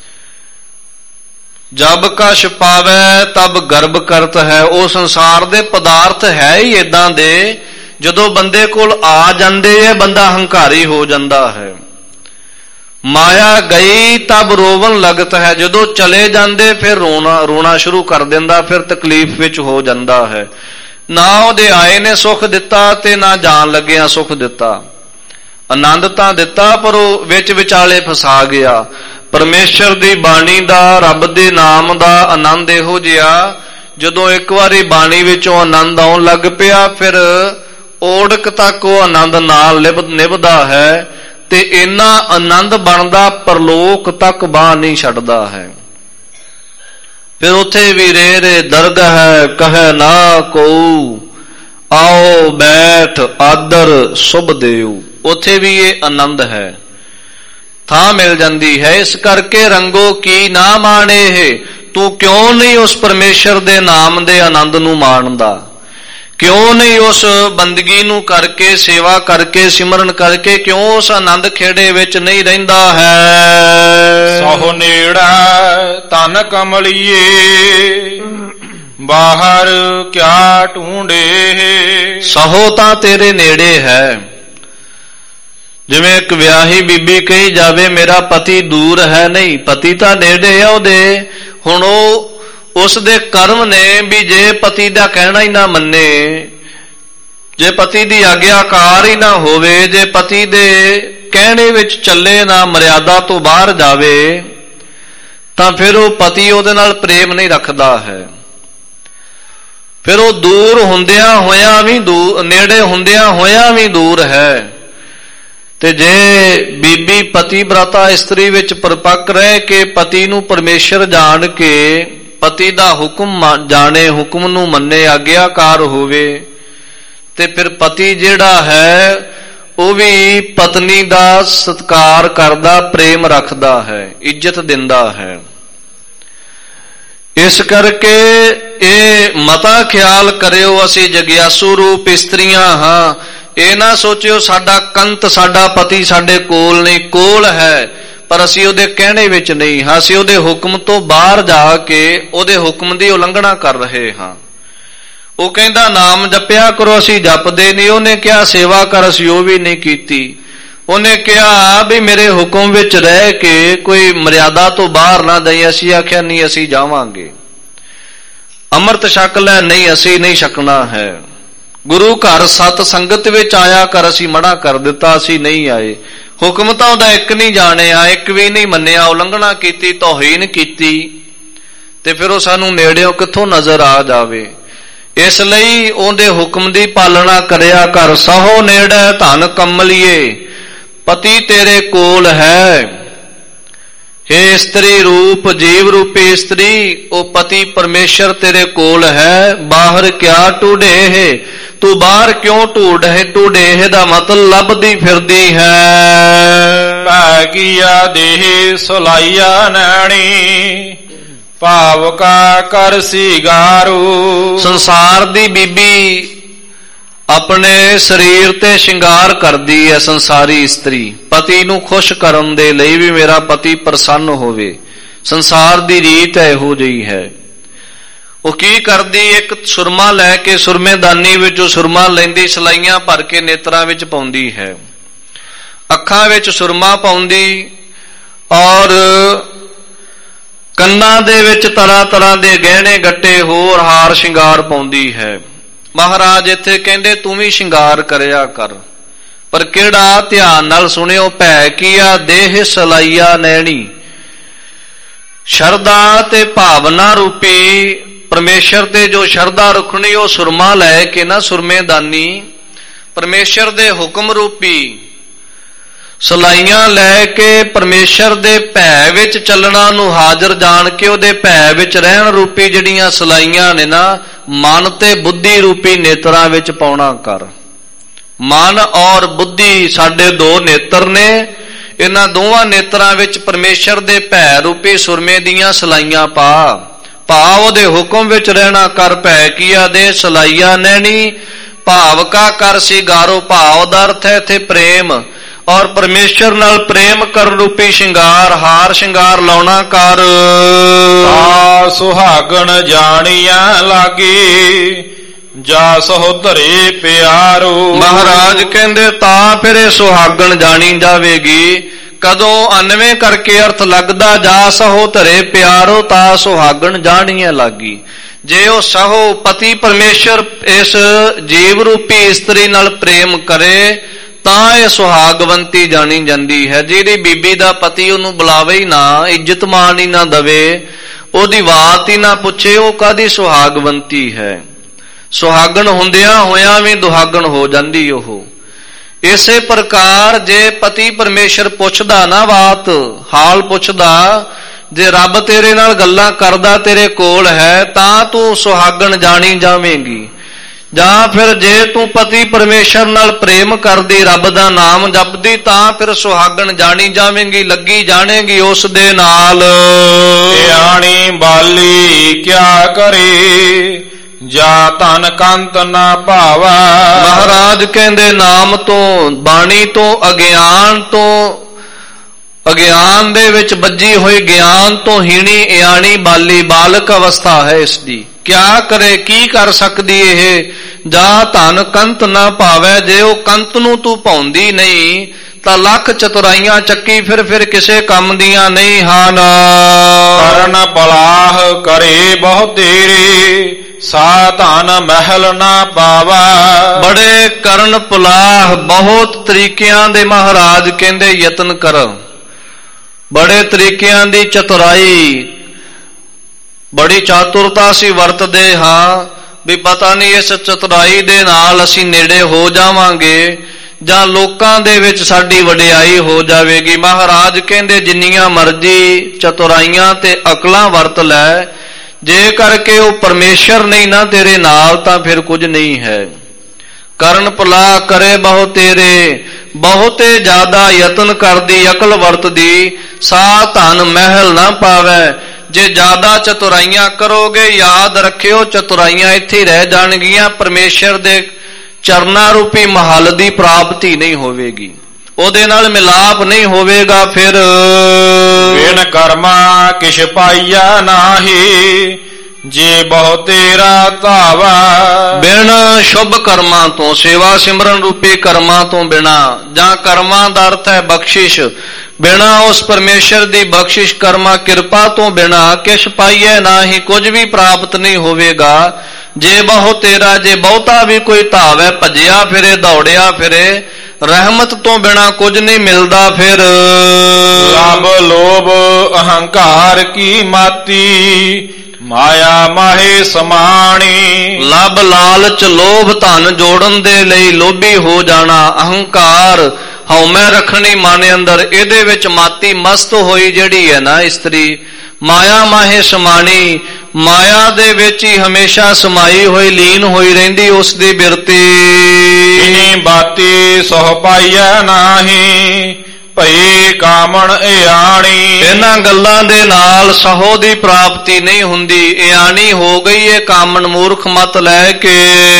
ਜਬ ਕਛ ਪਾਵੈ ਤਬ ਗਰਬ ਕਰਤ ਹੈ। ਉਹ ਸੰਸਾਰ ਦੇ ਪਦਾਰਥ ਹੈ ਹੀ ਏਦਾਂ ਦੇ, ਜਦੋਂ ਬੰਦੇ ਕੋਲ ਆ ਜਾਂਦੇ ਹੈ ਬੰਦਾ ਹੰਕਾਰੀ ਹੋ ਜਾਂਦਾ ਹੈ। ਮਾਇਆ ਗਈ ਤਬ ਰੋਵਨ ਲਗਤ ਹੈ। ਜਦੋਂ ਚਲੇ ਜਾਂਦੇ ਫਿਰ ਰੋਣਾ ਸ਼ੁਰੂ ਕਰ ਦਿੰਦਾ, ਫਿਰ ਤਕਲੀਫ ਵਿੱਚ ਹੋ ਜਾਂਦਾ ਹੈ। ਨਾ ਉਹਦੇ ਆਏ ਨੇ ਸੁੱਖ ਦਿੱਤਾ ਤੇ ਨਾ ਜਾਣ ਲੱਗਿਆ ਸੁੱਖ ਦਿੱਤਾ। ਆਨੰਦ ਤਾਂ ਦਿੱਤਾ ਪਰ ਉਹ ਵਿੱਚ ਵਿਚਾਲੇ ਫਸਾ ਗਿਆ। ਪਰਮੇਸ਼ਰ ਦੀ ਬਾਣੀ ਦਾ, ਰੱਬ ਦੇ ਨਾਮ ਦਾ ਆਨੰਦ ਇਹੋ ਜਿਹਾ, ਜਦੋਂ ਇੱਕ ਵਾਰੀ ਬਾਣੀ ਵਿੱਚੋਂ ਆਨੰਦ ਆਉਣ ਲੱਗ ਪਿਆ ਫਿਰ ਓੜਕ ਤੱਕ ਉਹ ਆਨੰਦ ਨਾਲ ਨਿਭਦਾ ਹੈ ਤੇ ਇੰਨਾ ਆਨੰਦ ਬਣਦਾ ਪਰਲੋਕ ਤੱਕ ਬਾਂਹ ਨਹੀਂ ਛੱਡਦਾ ਹੈ। ਫਿਰ ਉੱਥੇ ਵੀ ਰੇ ਦਰਦ ਹੈ ਕਹੈ ਨਾ ਕੋ, ਆਓ ਬੈਠ ਆਦਰ ਸੁਭ ਦੇਉ। ਉੱਥੇ ਵੀ ਇਹ ਆਨੰਦ ਹੈ, ਥਾਂ ਮਿਲ ਜਾਂਦੀ ਹੈ। ਇਸ ਕਰਕੇ ਰੰਗੋ ਕੀ ਨਾ ਮਾਣੇ। ਤੂੰ ਕਿਉਂ ਨਹੀਂ ਉਸ ਪਰਮੇਸ਼ਰ ਦੇ ਨਾਮ ਦੇ ਆਨੰਦ ਨੂੰ ਮਾਣਦਾ? ਕਿਉਂ ਨਹੀਂ ਉਸ ਬੰਦਗੀ ਨੂੰ ਕਰਕੇ, ਸੇਵਾ ਕਰਕੇ, ਸਿਮਰਨ ਕਰਕੇ ਕਿਉਂ ਉਸ ਆਨੰਦ ਖੇੜੇ ਵਿੱਚ ਨਹੀਂ ਰਹਿੰਦਾ ਹੈ? ਸਹੁ ਨੇੜਾ ਤਨ ਕਮਲੀਏ ਬਾਹਰ ਕਿਆ ਢੂੰਡੇ। ਸਹੁ ਤਾਂ ਤੇਰੇ ਨੇੜੇ ਹੈ। ਜਿਵੇਂ ਇੱਕ ਵਿਆਹੀ ਬੀਬੀ ਕਹੀ ਜਾਵੇ ਮੇਰਾ ਪਤੀ ਦੂਰ ਹੈ, ਨਹੀਂ, ਪਤੀ ਤਾਂ ਨੇੜੇ ਆ ਉਹਦੇ। ਹੁਣ ਉਹ ਉਸ ਦੇ ਕਰਮ ਨੇ ਵੀ ਜੇ ਪਤੀ ਦਾ ਕਹਿਣਾ ਹੀ ਨਾ ਮੰਨੇ, ਜੇ ਪਤੀ ਦੀ ਆਗਿਆਕਾਰ ਹੀ ਨਾ ਹੋਵੇ, ਜੇ ਪਤੀ ਦੇ ਕਹਿਣੇ ਵਿੱਚ ਚੱਲੇ ਨਾ, ਮਰਿਆਦਾ ਤੋਂ ਬਾਹਰ ਜਾਵੇ, ਤਾਂ ਫਿਰ ਉਹ ਪਤੀ ਉਹਦੇ ਨਾਲ ਪ੍ਰੇਮ ਨਹੀਂ ਰੱਖਦਾ ਹੈ। ਫਿਰ ਉਹ ਦੂਰ ਹੁੰਦਿਆਂ ਹੋਇਆਂ ਵੀ ਨੇੜੇ ਹੁੰਦਿਆਂ ਹੋਇਆਂ ਵੀ ਦੂਰ ਹੈ। ਤੇ ਜੇ ਬੀਬੀ ਪਤੀਬ੍ਰਤਾ ਇਸਤਰੀ ਵਿੱਚ ਪਰਪੱਕ ਰਹਿ ਕੇ ਪਤੀ ਨੂੰ ਪਰਮੇਸ਼ਰ ਜਾਣ ਕੇ ਪਤੀ ਦਾ ਹੁਕਮ ਜਾਣੇ, ਹੁਕਮ ਨੂੰ ਮੰਨੇ, ਆਗਿਆਕਾਰ ਹੋਵੇ, ਤੇ ਫਿਰ ਪਤੀ ਜਿਹੜਾ ਹੈ ਉਹ ਵੀ ਪਤਨੀ ਦਾ ਸਤਿਕਾਰ ਕਰਦਾ, ਪ੍ਰੇਮ ਰੱਖਦਾ ਹੈ, ਇੱਜ਼ਤ ਦਿੰਦਾ ਹੈ। ਇਸ ਕਰਕੇ ਇਹ ਮਤਾ ਖਿਆਲ ਕਰਿਓ, ਅਸੀਂ ਜਗਿਆਸੂ ਰੂਪ ਇਸਤਰੀਆਂ ਹਾਂ। ਇਹ ਨਾ ਸੋਚਿਓ ਸਾਡਾ ਕੰਤ, ਸਾਡਾ ਪਤੀ ਸਾਡੇ ਕੋਲ ਨਹੀਂ, ਕੋਲ ਹੈ, ਪਰ ਅਸੀਂ ਉਹਦੇ ਕਹਿਣੇ ਵਿੱਚ ਨਹੀਂ ਹਾਂ, ਅਸੀਂ ਉਹਦੇ ਹੁਕਮ ਤੋਂ ਬਾਹਰ ਜਾ ਕੇ ਉਹਦੇ ਹੁਕਮ ਦੀ ਉਲੰਘਣਾ ਕਰ ਰਹੇ ਹਾਂ। ਉਹ ਕਹਿੰਦਾ ਨਾਮ ਜਪਿਆ ਕਰੋ, ਅਸੀਂ ਜਪਦੇ ਨਹੀਂ। ਉਹਨੇ ਕਿਹਾ ਸੇਵਾ ਕਰ, ਅਸੀਂ ਉਹ ਵੀ ਨਹੀਂ ਕੀਤੀ। ਉਹਨੇ ਕਿਹਾ ਵੀ ਮੇਰੇ ਹੁਕਮ ਵਿੱਚ ਰਹਿ ਕੇ ਕੋਈ ਮਰਿਆਦਾ ਤੋਂ ਬਾਹਰ ਨਾ ਜਾਈਂ। ਅਸੀਂ ਆਖਿਆ ਨਹੀਂ, ਅਸੀਂ ਜਾਵਾਂਗੇ। ਅੰਮ੍ਰਿਤ ਛਕ ਲੈ, ਨਹੀਂ ਅਸੀਂ ਨਹੀਂ ਛਕਣਾ ਹੈ। ਗੁਰੂ ਘਰ ਸਤ ਸੰਗਤ ਵਿੱਚ ਆਇਆ ਕਰ, ਅਸੀਂ ਮਨਾ ਕਰ ਦਿੱਤਾ, ਅਸੀਂ ਨਹੀਂ ਆਏ। ਹੁਕਮ ਤਾਂ ਉਹਦਾ ਇੱਕ ਨਹੀਂ ਜਾਣਿਆ, ਇੱਕ ਵੀ ਨਹੀਂ ਮੰਨਿਆ, ਉਲੰਘਣਾ ਕੀਤੀ, ਤੋਹੀਨ ਕੀਤੀ, ਤੇ ਫਿਰ ਉਹ ਸਾਨੂੰ ਨੇੜਿਓਂ ਕਿੱਥੋਂ ਨਜ਼ਰ ਆ ਜਾਵੇ। ਇਸ ਲਈ ਉਹਦੇ ਹੁਕਮ ਦੀ ਪਾਲਣਾ ਕਰਿਆ ਕਰ। ਸਹੋ ਨੇੜੇ ਧਨ ਕਮਲੀਏ, ਪਤੀ ਤੇਰੇ ਕੋਲ ਹੈ। हे ਇਸਤਰੀ ਰੂਪ, ਜੀਵ ਰੂਪੀ ਇਸਤਰੀ, ਉਹ ਪਤੀ ਪਰਮੇਸ਼ਰ ਤੇਰੇ ਕੋਲ ਹੈ। ਬਾਹਰ ਕਿਆ ਢੂੰਢੇ ਹੈ, ਤੂੰ ਬਾਹਰ ਕਿਉਂ ਢੂੰਢੇ ਦਾ ਮਤਲਬ ਲੱਭਦੀ ਫਿਰਦੀ ਹੈ। ਭਾਗੀਆ ਦੇਹ ਸੁਲਾਈਆ ਨੈਣੀ, ਭਾਵ ਕਾ ਕਰ ਸਿਗਾਰੂ। ਸੰਸਾਰ ਦੀ ਬੀਬੀ ਆਪਣੇ ਸਰੀਰ ਤੇ ਸ਼ਿੰਗਾਰ ਕਰਦੀ ਹੈ, ਸੰਸਾਰੀ ਇਸਤਰੀ, ਪਤੀ ਨੂੰ ਖੁਸ਼ ਕਰਨ ਦੇ ਲਈ ਵੀ ਮੇਰਾ ਪਤੀ ਪ੍ਰਸੰਨ ਹੋਵੇ। ਸੰਸਾਰ ਦੀ ਰੀਤ ਇਹੋ ਜਿਹੀ ਹੈ। ਉਹ ਕੀ ਕਰਦੀ, ਇੱਕ ਸੁਰਮਾ ਲੈ ਕੇ ਸੁਰਮੇਦਾਨੀ ਵਿੱਚੋਂ ਸੁਰਮਾ ਲੈਂਦੀ, ਸਲਾਈਆਂ ਭਰ ਕੇ ਨੇਤਰਾਂ ਵਿੱਚ ਪਾਉਂਦੀ ਹੈ, ਅੱਖਾਂ ਵਿੱਚ ਸੁਰਮਾ ਪਾਉਂਦੀ, ਔਰ ਕੰਨਾਂ ਦੇ ਵਿੱਚ ਤਰ੍ਹਾਂ ਤਰ੍ਹਾਂ ਦੇ ਗਹਿਣੇ ਗੱਟੇ ਹੋਰ ਹਾਰ ਸ਼ਿੰਗਾਰ ਪਾਉਂਦੀ ਹੈ। ਮਹਾਰਾਜ ਇੱਥੇ ਕਹਿੰਦੇ ਤੂੰ ਵੀ ਸ਼ਿੰਗਾਰ ਕਰਿਆ ਕਰ, ਪਰ ਕਿਹੜਾ, ਧਿਆਨ ਨਾਲ ਸੁਣਿਓ। ਭੈ ਕੀਆ ਦੇਹ ਸਲਾਈਆ ਨੈਣੀ, ਸ਼ਰਧਾ ਤੇ ਭਾਵਨਾ ਰੂਪੀ ਪਰਮੇਸ਼ਰ ਤੇ ਜੋ ਸ਼ਰਧਾ ਰੱਖਣੀ, ਉਹ ਸੁਰਮਾ ਲੈ ਕੇ ਨਾ, ਸੁਰਮੇਦਾਨੀ ਪਰਮੇਸ਼ਰ ਦੇ ਹੁਕਮ ਰੂਪੀ ਸਲਾਈਆਂ ਲੈ ਕੇ ਪਰਮੇਸ਼ਰ ਦੇ ਭੈ ਵਿੱਚ ਚੱਲਣਾ ਨੂੰ ਹਾਜ਼ਰ ਜਾਣ ਕੇ ਉਹਦੇ ਭੈ ਵਿੱਚ ਰਹਿਣ ਰੂਪੀ ਜਿਹੜੀਆਂ ਸਲਾਈਆਂ ਨੇ ਨਾ, ਮਨ ਤੇ ਬੁੱਧੀ ਰੂਪੀ ਨੇਤਰਾਂ ਵਿੱਚ ਪਾਉਣਾ ਕਰ। ਮਨ ਔਰ ਬੁੱਧੀ ਸਾਡੇ ਦੋ ਨੇਤਰ ਨੇ, ਇਹਨਾਂ ਦੋਵਾਂ ਨੇਤਰਾਂ ਵਿੱਚ ਪਰਮੇਸ਼ਰ ਦੇ ਭੈ ਰੂਪੀ ਸੁਰਮੇ ਦੀਆਂ ਸਲਾਈਆਂ ਪਾ। ਭਾਵ ਉਹਦੇ ਹੁਕਮ ਵਿੱਚ ਰਹਿਣਾ ਕਰ। ਭੈ ਕੀਆ ਦੇ ਸਲਾਈਆ ਨੈਣੀ, ਭਾਵ ਕਾ ਕਰ ਸਿਗਾਰੋ। ਭਾਵ ਦਾ ਅਰਥ ਹੈ ਇੱਥੇ ਪ੍ਰੇਮ, ਔਰ ਪਰਮੇਸ਼ਰ ਨਾਲ ਪ੍ਰੇਮ ਕਰਨ ਰੂਪੀ ਸ਼ਿੰਗਾਰ, ਹਾਰ ਸ਼ਿੰਗਾਰ ਲਾਉਣਾ ਕਰ। ਤਾ ਸੁਹਾਗਣ ਜਾਣੀਆਂ ਲਾਗੀ, ਜਾ ਸਹੋਦਰੇ ਪਿਆਰੋ। ਮਹਾਰਾਜ ਕਹਿੰਦੇ ਤਾਂ ਫਿਰ ਇਹ ਸੁਹਾਗਣ ਜਾਣੀ ਜਾਵੇਗੀ। ਕਦੋਂ? ਅਨਵੇਂ ਕਰਕੇ ਅਰਥ ਲੱਗਦਾ, ਜਾ ਸਹੋ ਧਰੇ ਪਿਆਰੋ, ਤਾਂ ਸੁਹਾਗਣ ਜਾਣੀਆਂ ਲਾਗੀ। ਜੇ ਉਹ ਸਹੋ ਪਤੀ ਪਰਮੇਸ਼ਰ ਇਸ ਜੀਵ ਰੂਪੀ ਇਸਤਰੀ ਨਾਲ ਪ੍ਰੇਮ ਕਰੇ ਤਾਂ ਇਹ ਸੁਹਾਗਵੰਤੀ ਜਾਣੀ ਜਾਂਦੀ ਹੈ। ਜਿਹੜੀ ਬੀਬੀ ਦਾ ਪਤੀ ਉਹਨੂੰ ਬੁਲਾਵੇ ਹੀ ਨਾ, ਇੱਜ਼ਤ ਮਾਣ ਹੀ ਨਾ ਦਵੇ, ਉਹਦੀ ਬਾਤ ਹੀ ਨਾ ਪੁੱਛੇ, ਉਹ ਕਾਹਦੀ ਸੁਹਾਗਵੰਤੀ ਹੈ। ਸੁਹਾਗਣ ਹੁੰਦਿਆਂ ਹੋਇਆਂ ਵੀ ਦੁਹਾਗਣ ਹੋ ਜਾਂਦੀ ਉਹ। ਇਸੇ ਪ੍ਰਕਾਰ ਜੇ ਪਤੀ ਪਰਮੇਸ਼ਰ ਪੁੱਛਦਾ ਨਾ, ਬਾਤ ਹਾਲ ਪੁੱਛਦਾ, ਜੇ ਰੱਬ ਤੇਰੇ ਨਾਲ ਗੱਲਾਂ ਕਰਦਾ ਤੇਰੇ ਕੋਲ ਹੈ, ਤਾਂ ਤੂੰ ਸੁਹਾਗਣ ਜਾਣੀ ਜਾਵੇਂਗੀ। ਜਾਂ ਫਿਰ ਜੇ ਤੂੰ ਪਤੀ ਪਰਮੇਸ਼ਰ ਨਾਲ ਪ੍ਰੇਮ ਕਰਦੀ, ਰੱਬ ਦਾ ਨਾਮ ਜਪਦੀ, ਤਾਂ ਫਿਰ ਸੁਹਾਗਣ ਜਾਣੀ ਜਾਵੇਂਗੀ, ਲੱਗੀ ਜਾਣੇਗੀ ਉਸ ਦੇ ਨਾਲ। ਧਿਆਣੀ ਬਾਲੀ ਕਿਆ ਕਰੇ, ਜਾ ਧਨ ਕੰਤ ਨਾ ਭਾਵਾ। ਮਹਾਰਾਜ ਕਹਿੰਦੇ ਨਾਮ ਤੋਂ, ਬਾਣੀ ਤੋਂ, ਅਗਿਆਨ ਦੇ ਵਿੱਚ ਵੱਜੀ ਹੋਈ ਗਿਆਨ ਤੋਂ ਹੀਣੀ ਇਆਣੀ ਬਾਲੀ, ਬਾਲਕ ਅਵਸਥਾ ਹੈ ਇਸ ਦੀ। ਕਿਆ ਕਰੇ, ਕੀ ਕਰ ਸਕਦੀ ਇਹ? ਜਾ ਧਨ ਕੰਤ ਨਾ ਭਾਵੈ, ਜੇ ਉਹ ਕੰਤ ਨੂੰ ਤੂੰ ਭਾਉਂਦੀ ਨਹੀਂ ਤਾਂ ਲੱਖ ਚਤੁਰਾਈਆਂ ਚੱਕੀ ਫਿਰ ਕਿਸੇ ਕੰਮ ਦੀਆਂ ਨਹੀਂ ਹਨ। ਕਰਨ ਪਲਾਹ ਕਰੇ ਬਹੁ ਤੇਰੇ, ਸਾ ਧਨ ਮਹਿਲ ਨਾ ਪਾਵਾ। ਬੜੇ ਕਰਨ ਪੁਲਾਹ, ਬਹੁਤ ਤਰੀਕਿਆਂ ਦੇ ਮਹਾਰਾਜ ਕਹਿੰਦੇ ਯਤਨ ਕਰ, ਬੜੇ ਤਰੀਕਿਆਂ ਦੀ ਚਤੁਰਾਈ, ਬੜੀ ਚਾਤੁਰਤਾ ਅਸੀਂ ਵਰਤਦੇ ਹਾਂ ਵੀ ਪਤਾ ਨਹੀਂ ਇਸ ਚਤੁਰਾਈ ਦੇ ਨਾਲ ਅਸੀਂ ਨੇੜੇ ਹੋ ਜਾਵਾਂਗੇ ਜਾਂ ਲੋਕਾਂ ਦੇ ਵਿੱਚ ਸਾਡੀ ਵਡਿਆਈ ਹੋ ਜਾਵੇਗੀ। ਮਹਾਰਾਜ ਕਹਿੰਦੇ ਜਿੰਨੀਆਂ ਮਰਜ਼ੀ ਚਤੁਰਾਈਆਂ ਤੇ ਅਕਲਾਂ ਵਰਤ ਲੈ, ਜੇ ਕਰਕੇ ਉਹ ਪਰਮੇਸ਼ਰ ਨਹੀਂ ਨਾ ਤੇਰੇ ਨਾਲ ਤਾਂ ਫਿਰ ਕੁਝ ਨਹੀਂ ਹੈ। ਕਰਨ ਭਲਾ ਕਰੇ ਬਹੁ ਤੇਰੇ, ਬਹੁਤੇ ਜ਼ਿਆਦਾ ਯਤਨ ਕਰਦੀ ਅਕਲ ਵਰਤਦੀ, ਸਾ ਧਨ ਮਹਿਲ ਨਾ ਪਾਵੈ। ਜੇ ਜ਼ਿਆਦਾ ਚਤੁਰਾਈਆਂ ਕਰੋਗੇ ਯਾਦ ਰੱਖਿਓ ਚਤੁਰਾਈਆਂ ਇੱਥੇ ਰਹਿ ਜਾਣਗੀਆਂ, ਪਰਮੇਸ਼ਰ ਦੇ ਚਰਨਾਂ ਰੂਪੀ ਮਹੱਲ ਦੀ ਪ੍ਰਾਪਤੀ ਨਹੀਂ ਹੋਵੇਗੀ, ਉਹਦੇ ਨਾਲ ਮਿਲਾਪ ਨਹੀਂ ਹੋਵੇਗਾ। ਫਿਰ ਬਿਨ ਕਰਮਾ ਕਿਛ ਪਾਈਆ ਨਾਹੀ, ਜੇ ਬਹੁ ਤੇਰਾ ਧਾਵਾ। ਬਿਨ ਸ਼ੁਭ ਕਰਮਾਂ ਤੋਂ, ਸੇਵਾ ਸਿਮਰਨ ਰੂਪੀ ਕਰਮਾਂ ਤੋਂ ਬਿਨਾ, ਜਾਂ ਕਰਮਾਂ ਦਾ ਅਰਥ ਹੈ ਬਖਸ਼ਿਸ਼, ਬਿਨਾ ਉਸ ਪਰਮੇਸ਼ਰ ਦੀ ਬਖਸ਼ਿਸ਼ ਕਰਮਾ ਕਿਰਪਾ ਤੋਂ ਬਿਨਾ ਕਿਛ ਪਾਈਐ ਨਾਹੀ, ਕੁਝ ਵੀ ਪ੍ਰਾਪਤ ਨਹੀਂ ਹੋਵੇਗਾ। ਜੇ ਬਹੁ ਤੇਰਾ, ਜੇ ਬਹੁਤਾ ਵੀ ਕੋਈ ਧਾਵੈ, ਭੱਜਿਆ ਫਿਰੇ ਦੌੜਿਆ ਫਿਰੇ, ਰਹਿਮਤ ਤੋਂ ਬਿਨਾ ਕੁਝ ਨਹੀਂ ਮਿਲਦਾ। ਫਿਰ ਲਬ ਲੋਭ ਅਹੰਕਾਰ ਕੀ ਮਾਤੀ, ਮਾਇਆ ਮਾਹੇ ਸਮਾਣੀ। ਲਬ ਲਾਲਚ ਲੋਭ ਧਨ ਜੋੜਨ ਦੇ ਲਈ ਲੋਭੀ ਹੋ ਜਾਣਾ, ਅਹੰਕਾਰ ਹਉਮੈ ਰੱਖਣੀ ਮਨ ਅੰਦਰ, ਇਹਦੇ ਵਿੱਚ ਮਾਤੀ ਮਸਤ ਹੋਈ ਜਿਹੜੀ ਹੈ ਨਾ ਇਸਤਰੀ, ਮਾਇਆ ਮਾਹੇ ਸਮਾਣੀ, ਮਾਇਆ ਦੇ ਵਿੱਚ ਹੀ ਹਮੇਸ਼ਾ ਸਮਾਈ ਹੋਈ ਲੀਨ ਹੋਈ ਰਹਿੰਦੀ, ਉਸ ਦੀ ਬਿਰਤੀ। ਇਨੀ ਬਾਤੀ ਸੋਹ ਪਾਈਐ ਨਾਹੀ, ਭਈ ਕਾਮਣ ਇਆਣੀ। ਇਹਨਾਂ ਗੱਲਾਂ ਦੇ ਨਾਲ ਸਹੋ ਦੀ ਪ੍ਰਾਪਤੀ ਨਹੀਂ ਹੁੰਦੀ, ਇਆਣੀ ਹੋ ਗਈ ਏ ਕਾਮਣ ਮੂਰਖ ਮਤ ਲੈ ਕੇ।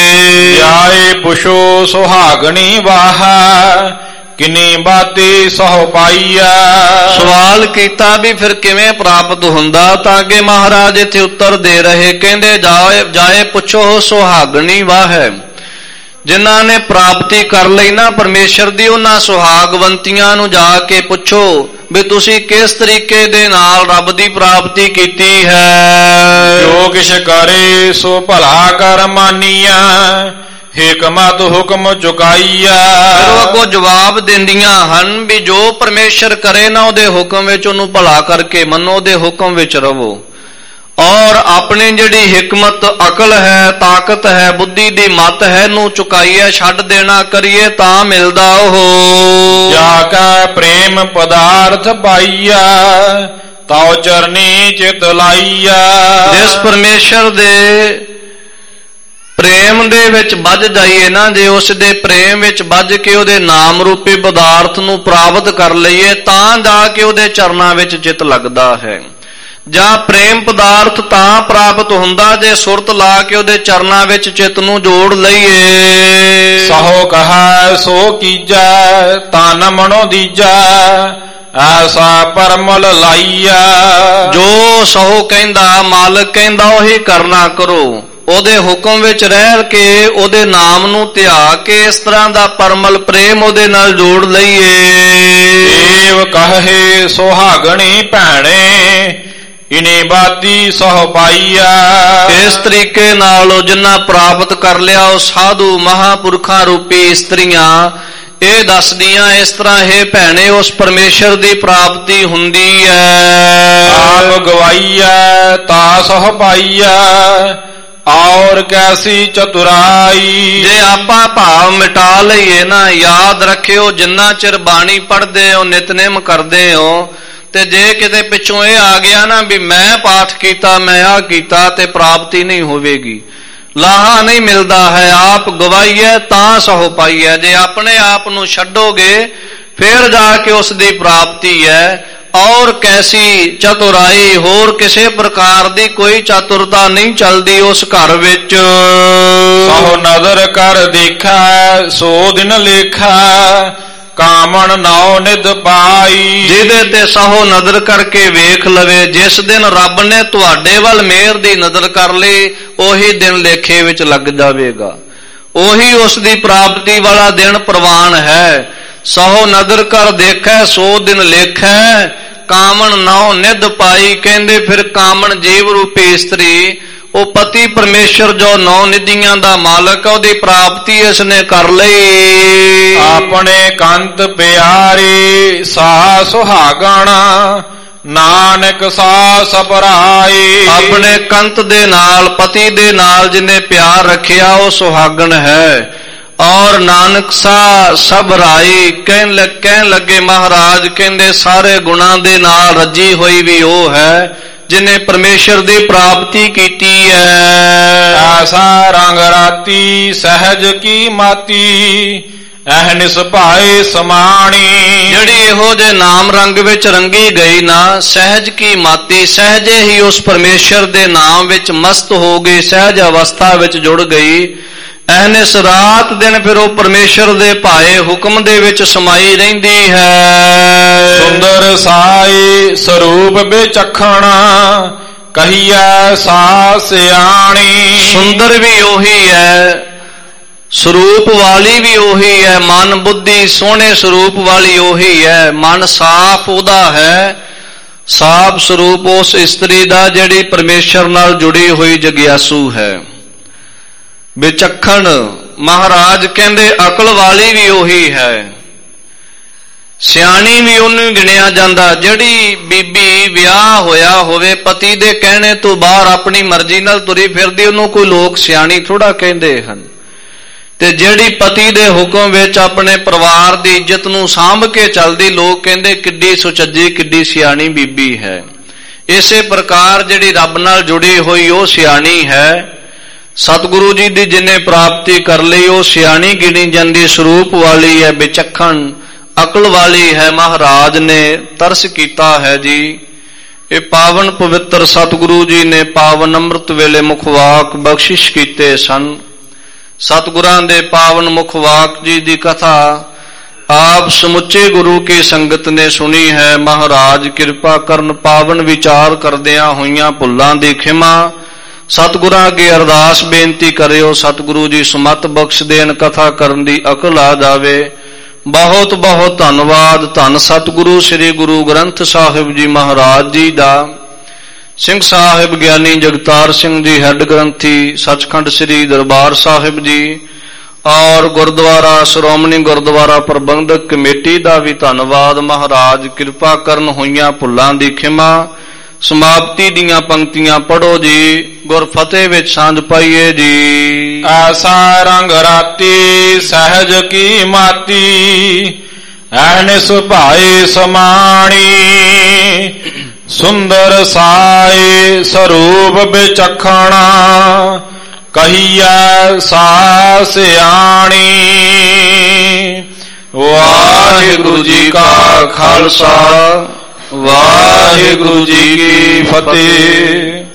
ਜਾਏ ਪੁਛੋ ਸੁਹਾਗਣੀ ਵਾਹਾ, ਕਿੰਨੀ ਬਾਤੀ ਸਹੁ ਪਾਈਆ। ਸਵਾਲ ਕੀਤਾ ਵੀ ਫਿਰ ਕਿਵੇਂ ਪ੍ਰਾਪਤ ਹੁੰਦਾ, ਤਾਂ ਅੱਗੇ ਮਹਾਰਾਜ ਇੱਥੇ ਉੱਤਰ ਦੇ ਰਹੇ, ਕਹਿੰਦੇ ਜਾਏ ਪੁੱਛੋ ਸੁਹਾਗਣੀ ਵਾਹ ਹੈ। ਜਿਨ੍ਹਾਂ ਨੇ ਪ੍ਰਾਪਤੀ ਕਰ ਲਈ ਨਾ ਪਰਮੇਸ਼ਰ ਦੀ, ਉਹਨਾਂ ਸੁਹਾਗਵੰਤੀਆਂ ਨੂੰ ਜਾ ਕੇ ਪੁੱਛੋ ਵੀ ਤੁਸੀਂ ਕਿਸ ਤਰੀਕੇ ਦੇ ਨਾਲ ਰੱਬ ਦੀ ਪ੍ਰਾਪਤੀ ਕੀਤੀ ਹੈ। ਜੋ ਕਿਛ ਕਰੇ ਸੋ ਭਲਾ ਕਰ ਮਾਨੀਆ, ਹਿਕਮਤ ਹੁਕਮ ਚੁਕਾਈਆ। ਫਿਰ ਉਹ ਅੱਗੋਂ ਜਵਾਬ ਦਿੰਦੀਆਂ ਹਨ ਵੀ ਜੋ ਪਰਮੇਸ਼ਰ ਕਰੇ ਨਾ ਉਹਦੇ ਹੁਕਮ ਵਿੱਚ ਉਹਨੂੰ ਭਲਾ ਕਰਕੇ ਮੰਨੋ, ਉਹਦੇ ਹੁਕਮ ਵਿੱਚ ਰਹੋ, ਔਰ ਆਪਣੀ ਜਿਹੜੀ ਹਿਕਮਤ ਅਕਲ ਹੈ, ਤਾਕਤ ਹੈ, ਬੁੱਧੀ ਦੀ ਮੱਤ ਹੈ, ਨੂੰ ਚੁਕਾਈਏ, ਛੱਡ ਦੇਣਾ ਕਰੀਏ ਤਾਂ ਮਿਲਦਾ ਉਹ। ਜਾ ਕਾ ਪ੍ਰੇਮ ਪਦਾਰਥ ਪਾਈਆ, ਤਾਉ ਚਰਨੀ ਚਿਤ ਲਾਈਆ। ਜਿਸ ਪਰਮੇਸ਼ਰ ਦੇ ਪ੍ਰੇਮ ਦੇ ਵਿੱਚ ਵੱਜ ਜਾਈਏ ਨਾ, ਜੇ ਉਸ ਦੇ ਪ੍ਰੇਮ ਵਿੱਚ ਵੱਜ ਕੇ ਉਹਦੇ ਨਾਮ ਰੂਪੀ ਪਦਾਰਥ ਨੂੰ ਪ੍ਰਾਪਤ ਕਰ ਲਈਏ ਤਾਂ ਜਾ ਕੇ ਉਹਦੇ ਚਰਨਾਂ ਵਿੱਚ ਚਿੱਤ ਲੱਗਦਾ ਹੈ। ਜਾਂ ਪ੍ਰੇਮ ਪਦਾਰਥ ਤਾਂ ਪ੍ਰਾਪਤ ਹੁੰਦਾ ਜੇ ਸੁਰਤ ਲਾ ਕੇ ਉਹਦੇ ਚਰਨਾਂ ਵਿੱਚ ਚਿੱਤ ਨੂੰ ਜੋੜ ਲਈਏ। ਸਹੋ ਕਹਾ ਸੋ ਕੀਜੈ, ਤਨ ਮਨੋ ਦੀਜੈ, ਐਸਾ ਪਰਮਲ ਲਾਈਆ। ਜੋ ਸਹੋ ਕਹਿੰਦਾ, ਮਾਲਕ ਕਹਿੰਦਾ ਉਹੀ ਕਰਨਾ ਕਰੋ, ਉਹਦੇ ਹੁਕਮ ਵਿੱਚ ਰਹਿ ਕੇ ਉਹਦੇ ਨਾਮ ਨੂੰ ਧਿਆ ਕੇ ਇਸ ਤਰ੍ਹਾਂ ਦਾ ਪਰਮਲ ਪ੍ਰੇਮ ਉਹਦੇ ਨਾਲ ਜੋੜ ਲਈਏ। ਦੇਵ ਕਹੇ ਸੁਹਾਗਣੀ ਭੈਣੇ, ਇਨੀ ਬਾਤੀ ਸਹੁ ਪਾਈਆ। ਇਸ ਤਰੀਕੇ ਨਾਲ ਉਹ ਜਿਨ੍ਹਾਂ ਪ੍ਰਾਪਤ ਕਰ ਲਿਆ ਉਹ ਸਾਧੂ ਮਹਾਂਪੁਰਖਾਂ ਰੂਪੀ ਇਸਤਰੀਆਂ ਇਹ ਦੱਸਦੀਆਂ ਇਸ ਤਰ੍ਹਾਂ ਹੈ ਭੈਣੇ ਉਸ ਪਰਮੇਸ਼ਰ ਦੀ ਪ੍ਰਾਪਤੀ ਹੁੰਦੀ ਹੈ। ਆਪ ਗਵਾਈਆ ਤਾ ਸਹੁ ਪਾਈਆ, ਔਰ ਕੈਸੀ ਚਤੁਰਾਈ। ਜੇ ਆਪਾਂ ਭਾਵ ਮਿਟਾ ਲਈਏ ਨਾ, ਯਾਦ ਰੱਖਿਓ ਜਿੰਨਾ ਚਿਰ ਬਾਣੀ ਪੜ੍ਹਦੇ ਹੋ, ਨਿਤਨੇਮ ਕਰਦੇ ਹੋ, ਤੇ ਜੇ ਕਿਤੇ ਪਿੱਛੋਂ ਇਹ ਆ ਗਿਆ ਨਾ ਵੀ ਮੈਂ ਪਾਠ ਕੀਤਾ, ਮੈਂ ਆਹ ਕੀਤਾ, ਤੇ ਪ੍ਰਾਪਤੀ ਨਹੀਂ ਹੋਵੇਗੀ, ਲਾਹਾ ਨਹੀਂ ਮਿਲਦਾ ਹੈ। ਆਪ ਗਵਾਈਏ ਤਾਂ ਸਹੁ ਪਾਈਏ। ਜੇ ਆਪਣੇ ਆਪ ਨੂੰ ਛੱਡੋਗੇ ਫਿਰ ਜਾ ਕੇ ਉਸ ਦੀ ਪ੍ਰਾਪਤੀ ਹੈ। ਔਰ ਕੈਸੀ ਚਤੁਰਾਈ, ਹੋਰ ਕਿਸੇ ਪ੍ਰਕਾਰ ਦੀ ਕੋਈ ਚਾਤੁਰਤਾ ਨਹੀਂ ਚੱਲਦੀ ਉਸ ਘਰ ਵਿੱਚ। ਸਹੁ ਨਦਰ ਕਰ ਦੇਖਾ, ਸੋ ਦਿਨ ਲੇਖਾ, ਕਾਮਣ ਨਾਉ ਨਿਧ ਪਾਈ। ਜਿਹਦੇ ਤੇ ਸਹੁ ਨਜ਼ਰ ਕਰਕੇ ਵੇਖ ਲਵੇ, ਜਿਸ ਦਿਨ ਰੱਬ ਨੇ ਤੁਹਾਡੇ ਵੱਲ ਮਿਹਰ ਦੀ ਨਜ਼ਰ ਕਰ ਲਈ, ਉਹੀ ਦਿਨ ਲੇਖੇ ਵਿੱਚ ਲੱਗ ਜਾਵੇਗਾ, ਉਹੀ ਉਸ ਦੀ ਪ੍ਰਾਪਤੀ ਵਾਲਾ ਦਿਨ ਪ੍ਰਵਾਨ ਹੈ। ਸਹੁ ਨਦਰ ਕਰ ਦੇਖੈ, ਸੋ ਦਿਨ ਲੇਖੈ, ਕਾਮਣ ਨਾਉ ਨਿਧ ਪਾਈ। ਕਹਿੰਦੇ ਫਿਰ ਕਾਮਣ ਜੀਵ ਰੂਪੀ ਇਸਤਰੀ ਉਹ ਪਤੀ ਪਰਮੇਸ਼ਰ ਜੋ 9 ਨਿਧੀਆਂ ਦਾ ਮਾਲਕ, ਉਹਦੀ ਪ੍ਰਾਪਤੀ ਇਸਨੇ ਕਰ ਲਈ। ਆਪਣੇ ਕੰਤ ਪਿਆਰੇ ਸਾ ਸੁਹਾਗਣ, ਨਾਨਕ ਸਾ ਸਬਰਾਏ। ਆਪਣੇ ਕੰਤ ਦੇ ਨਾਲ, ਪਤੀ ਦੇ ਨਾਲ ਜਿਹਨੇ ਪਿਆਰ ਰੱਖਿਆ ਉਹ ਸੁਹਾਗਣ ਹੈ। ਔਰ ਨਾਨਕ ਸਾ ਸਬਰਾਈ, ਕਹਿਣ ਲੱਗੇ ਮਹਾਰਾਜ ਕਹਿੰਦੇ ਸਾਰੇ ਗੁਣਾਂ ਦੇ ਨਾਲ ਰੱਜੀ ਹੋਈ ਵੀ ਉਹ ਹੈ ਜਿਹਨੇ ਪਰਮੇਸ਼ਰ ਦੀ ਪ੍ਰਾਪਤੀ ਕੀਤੀ ਹੈ। ਐਸਾ ਰੰਗ ਰਾਤੀ ਸਹਿਜ ਕੀ ਮਾਤੀ, ਅਹਨਿਸ ਭਾਏ ਸਮਾਣੀ। ਜਿਹੜੀ ਇਹੋ ਜੇ ਨਾਮ ਰੰਗ ਵਿੱਚ ਰੰਗੀ ਗਈ ਨਾ, ਸਹਿਜ ਕੀ ਮਾਤੀ, ਸਹਿਜੇ ਹੀ ਉਸ ਪਰਮੇਸ਼ਰ ਦੇ ਨਾਮ ਵਿੱਚ ਮਸਤ ਹੋ ਗਈ, ਸਹਿਜ ਅਵਸਥਾ ਵਿੱਚ ਜੁੜ ਗਈ। ਐਨਿਸ ਰਾਤ ਦਿਨ ਫਿਰ ਉਹ ਪਰਮੇਸ਼ਰ ਦੇ ਭਾਏ ਹੁਕਮ ਦੇ ਵਿੱਚ ਸਮਾਈ ਰਹਿੰਦੀ ਹੈ। ਸੁੰਦਰ ਸਾਈ ਸਰੂਪ ਵਿਚਖਣਾ, ਕਹੀਐ ਸਾ ਸਿਆਣੀ। ਸੁੰਦਰ ਵੀ ਉਹੀ ਹੈ, ਸਰੂਪ ਵਾਲੀ ਵੀ ਉਹੀ ਹੈ, ਮਨ ਬੁੱਧੀ ਸੋਹਣੇ ਸਰੂਪ ਵਾਲੀ ਉਹੀ ਹੈ। ਮਨ ਸਾਫ਼ ਉਹਦਾ ਹੈ, ਸਾਫ਼ ਸਰੂਪ ਉਸ ਇਸਤਰੀ ਦਾ ਜਿਹੜੀ ਪਰਮੇਸ਼ਰ ਨਾਲ ਜੁੜੀ ਹੋਈ ਜਗਿਆਸੂ ਹੈ। ਵਿਚਖਣ ਮਹਾਰਾਜ ਕਹਿੰਦੇ ਅਕਲ ਵਾਲੀ ਵੀ ਉਹੀ ਹੈ, ਸਿਆਣੀ ਵੀ ਉਹਨੂੰ ਗਿਣਿਆ ਜਾਂਦਾ। ਜਿਹੜੀ ਬੀਬੀ ਵਿਆਹ ਹੋਇਆ ਹੋਵੇ, ਪਤੀ ਦੇ ਕਹਿਣੇ ਤੋਂ ਬਾਹਰ ਆਪਣੀ ਮਰਜ਼ੀ ਨਾਲ ਤੁਰੀ ਫਿਰਦੀ, ਉਹਨੂੰ ਕੋਈ ਲੋਕ ਸਿਆਣੀ ਥੋੜਾ ਕਹਿੰਦੇ ਹਨ। ਤੇ ਜਿਹੜੀ ਪਤੀ ਦੇ ਹੁਕਮ ਵਿੱਚ ਆਪਣੇ ਪਰਿਵਾਰ ਦੀ ਇੱਜ਼ਤ ਨੂੰ ਸਾਂਭ ਕੇ ਚੱਲਦੀ, ਲੋਕ ਕਹਿੰਦੇ ਕਿੱਡੀ ਸੁਚੱਜੀ, ਕਿੱਡੀ ਸਿਆਣੀ ਬੀਬੀ ਹੈ। ਇਸੇ ਪ੍ਰਕਾਰ ਜਿਹੜੀ ਰੱਬ ਨਾਲ ਜੁੜੀ ਹੋਈ ਉਹ ਸਿਆਣੀ ਹੈ। ਸਤਿਗੁਰੂ ਜੀ ਦੀ ਜਿਹਨੇ ਪ੍ਰਾਪਤੀ ਕਰ ਲਈ ਉਹ ਸਿਆਣੀ ਗਿਣੀ ਜਾਂਦੀ, ਸਰੂਪ ਵਾਲੀ ਹੈ, ਵਿਚਖਣ ਅਕਲ ਵਾਲੀ ਹੈ। ਮਹਾਰਾਜ ਨੇ ਤਰਸ ਕੀਤਾ ਹੈ ਜੀ। ਇਹ ਪਾਵਨ ਪਵਿੱਤਰ ਸਤਿਗੁਰੂ ਜੀ ਨੇ ਪਾਵਨ ਅੰਮ੍ਰਿਤ ਵੇਲੇ ਮੁਖਵਾਕ ਬਖਸ਼ਿਸ਼ ਕੀਤੇ ਸਨ। ਸਤਿਗੁਰਾਂ ਦੇ ਪਾਵਨ ਮੁਖਵਾਕ ਜੀ ਦੀ ਕਥਾ ਆਪ ਸਮੁੱਚੇ ਗੁਰੂ ਕੀ ਸੰਗਤ ਨੇ ਸੁਣੀ ਹੈ। ਮਹਾਰਾਜ ਕਿਰਪਾ ਕਰਨ, ਪਾਵਨ ਵਿਚਾਰ ਕਰਦਿਆਂ ਹੋਈਆਂ ਭੁੱਲਾਂ ਦੀ ਖਿਮਾ ਸਤਿਗੁਰਾਂ ਅੱਗੇ ਅਰਦਾਸ ਬੇਨਤੀ ਕਰਿਓ। ਸਤਿਗੁਰੂ ਜੀ ਸੁਮਤ ਬਖਸ਼ ਦੇਣ, ਕਥਾ ਕਰਨ ਦੀ ਅਕਲ ਆ ਜਾਵੇ। ਬਹੁਤ ਬਹੁਤ ਧੰਨਵਾਦ। ਧੰਨ ਸਤਿਗੁਰੂ ਸ੍ਰੀ ਗੁਰੂ ਗ੍ਰੰਥ ਸਾਹਿਬ ਜੀ ਮਹਾਰਾਜ ਜੀ ਦਾ। ਸਿੰਘ ਸਾਹਿਬ ਗਿਆਨੀ ਜਗਤਾਰ ਸਿੰਘ ਜੀ ਹੈੱਡ ਗ੍ਰੰਥੀ ਸੱਚਖੰਡ ਸ੍ਰੀ ਦਰਬਾਰ ਸਾਹਿਬ ਜੀ, ਔਰ ਗੁਰਦੁਆਰਾ ਸ਼੍ਰੋਮਣੀ ਗੁਰਦੁਆਰਾ ਪ੍ਰਬੰਧਕ ਕਮੇਟੀ ਦਾ ਵੀ ਧੰਨਵਾਦ। ਮਹਾਰਾਜ ਕਿਰਪਾ ਕਰਨ, ਹੋਈਆਂ ਭੁੱਲਾਂ ਦੀ ਖਿਮਾ। ਸਮਾਪਤੀ ਦੀਆਂ ਪੰਕਤੀਆਂ ਪੜ੍ਹੋ ਜੀ। ਗੁਰ ਫਤਿਹ ਵਿੱਚ ਸਾਂਝ ਪਾਈਏ ਜੀ। ਐਸਾ ਰੰਗ ਰਾਤੀ ਸਹਿਜ ਕੀ ਮਾਤੀ, ਐਨਿਸ ਭਾਏ ਸਮਾਣੀ। ਸੁੰਦਰ ਸਾਏ ਸਰੂਪ ਵਿਚਖਣਾ, ਕਹੀਐ ਸਾ ਸਿਆਣੀ। ਵਾਹਿਗੁਰੂ ਜੀ ਕਾ ਖਾਲਸਾ, ਵਾਹਿਗੁਰੂ ਜੀ ਕੀ ਫਤਿਹ।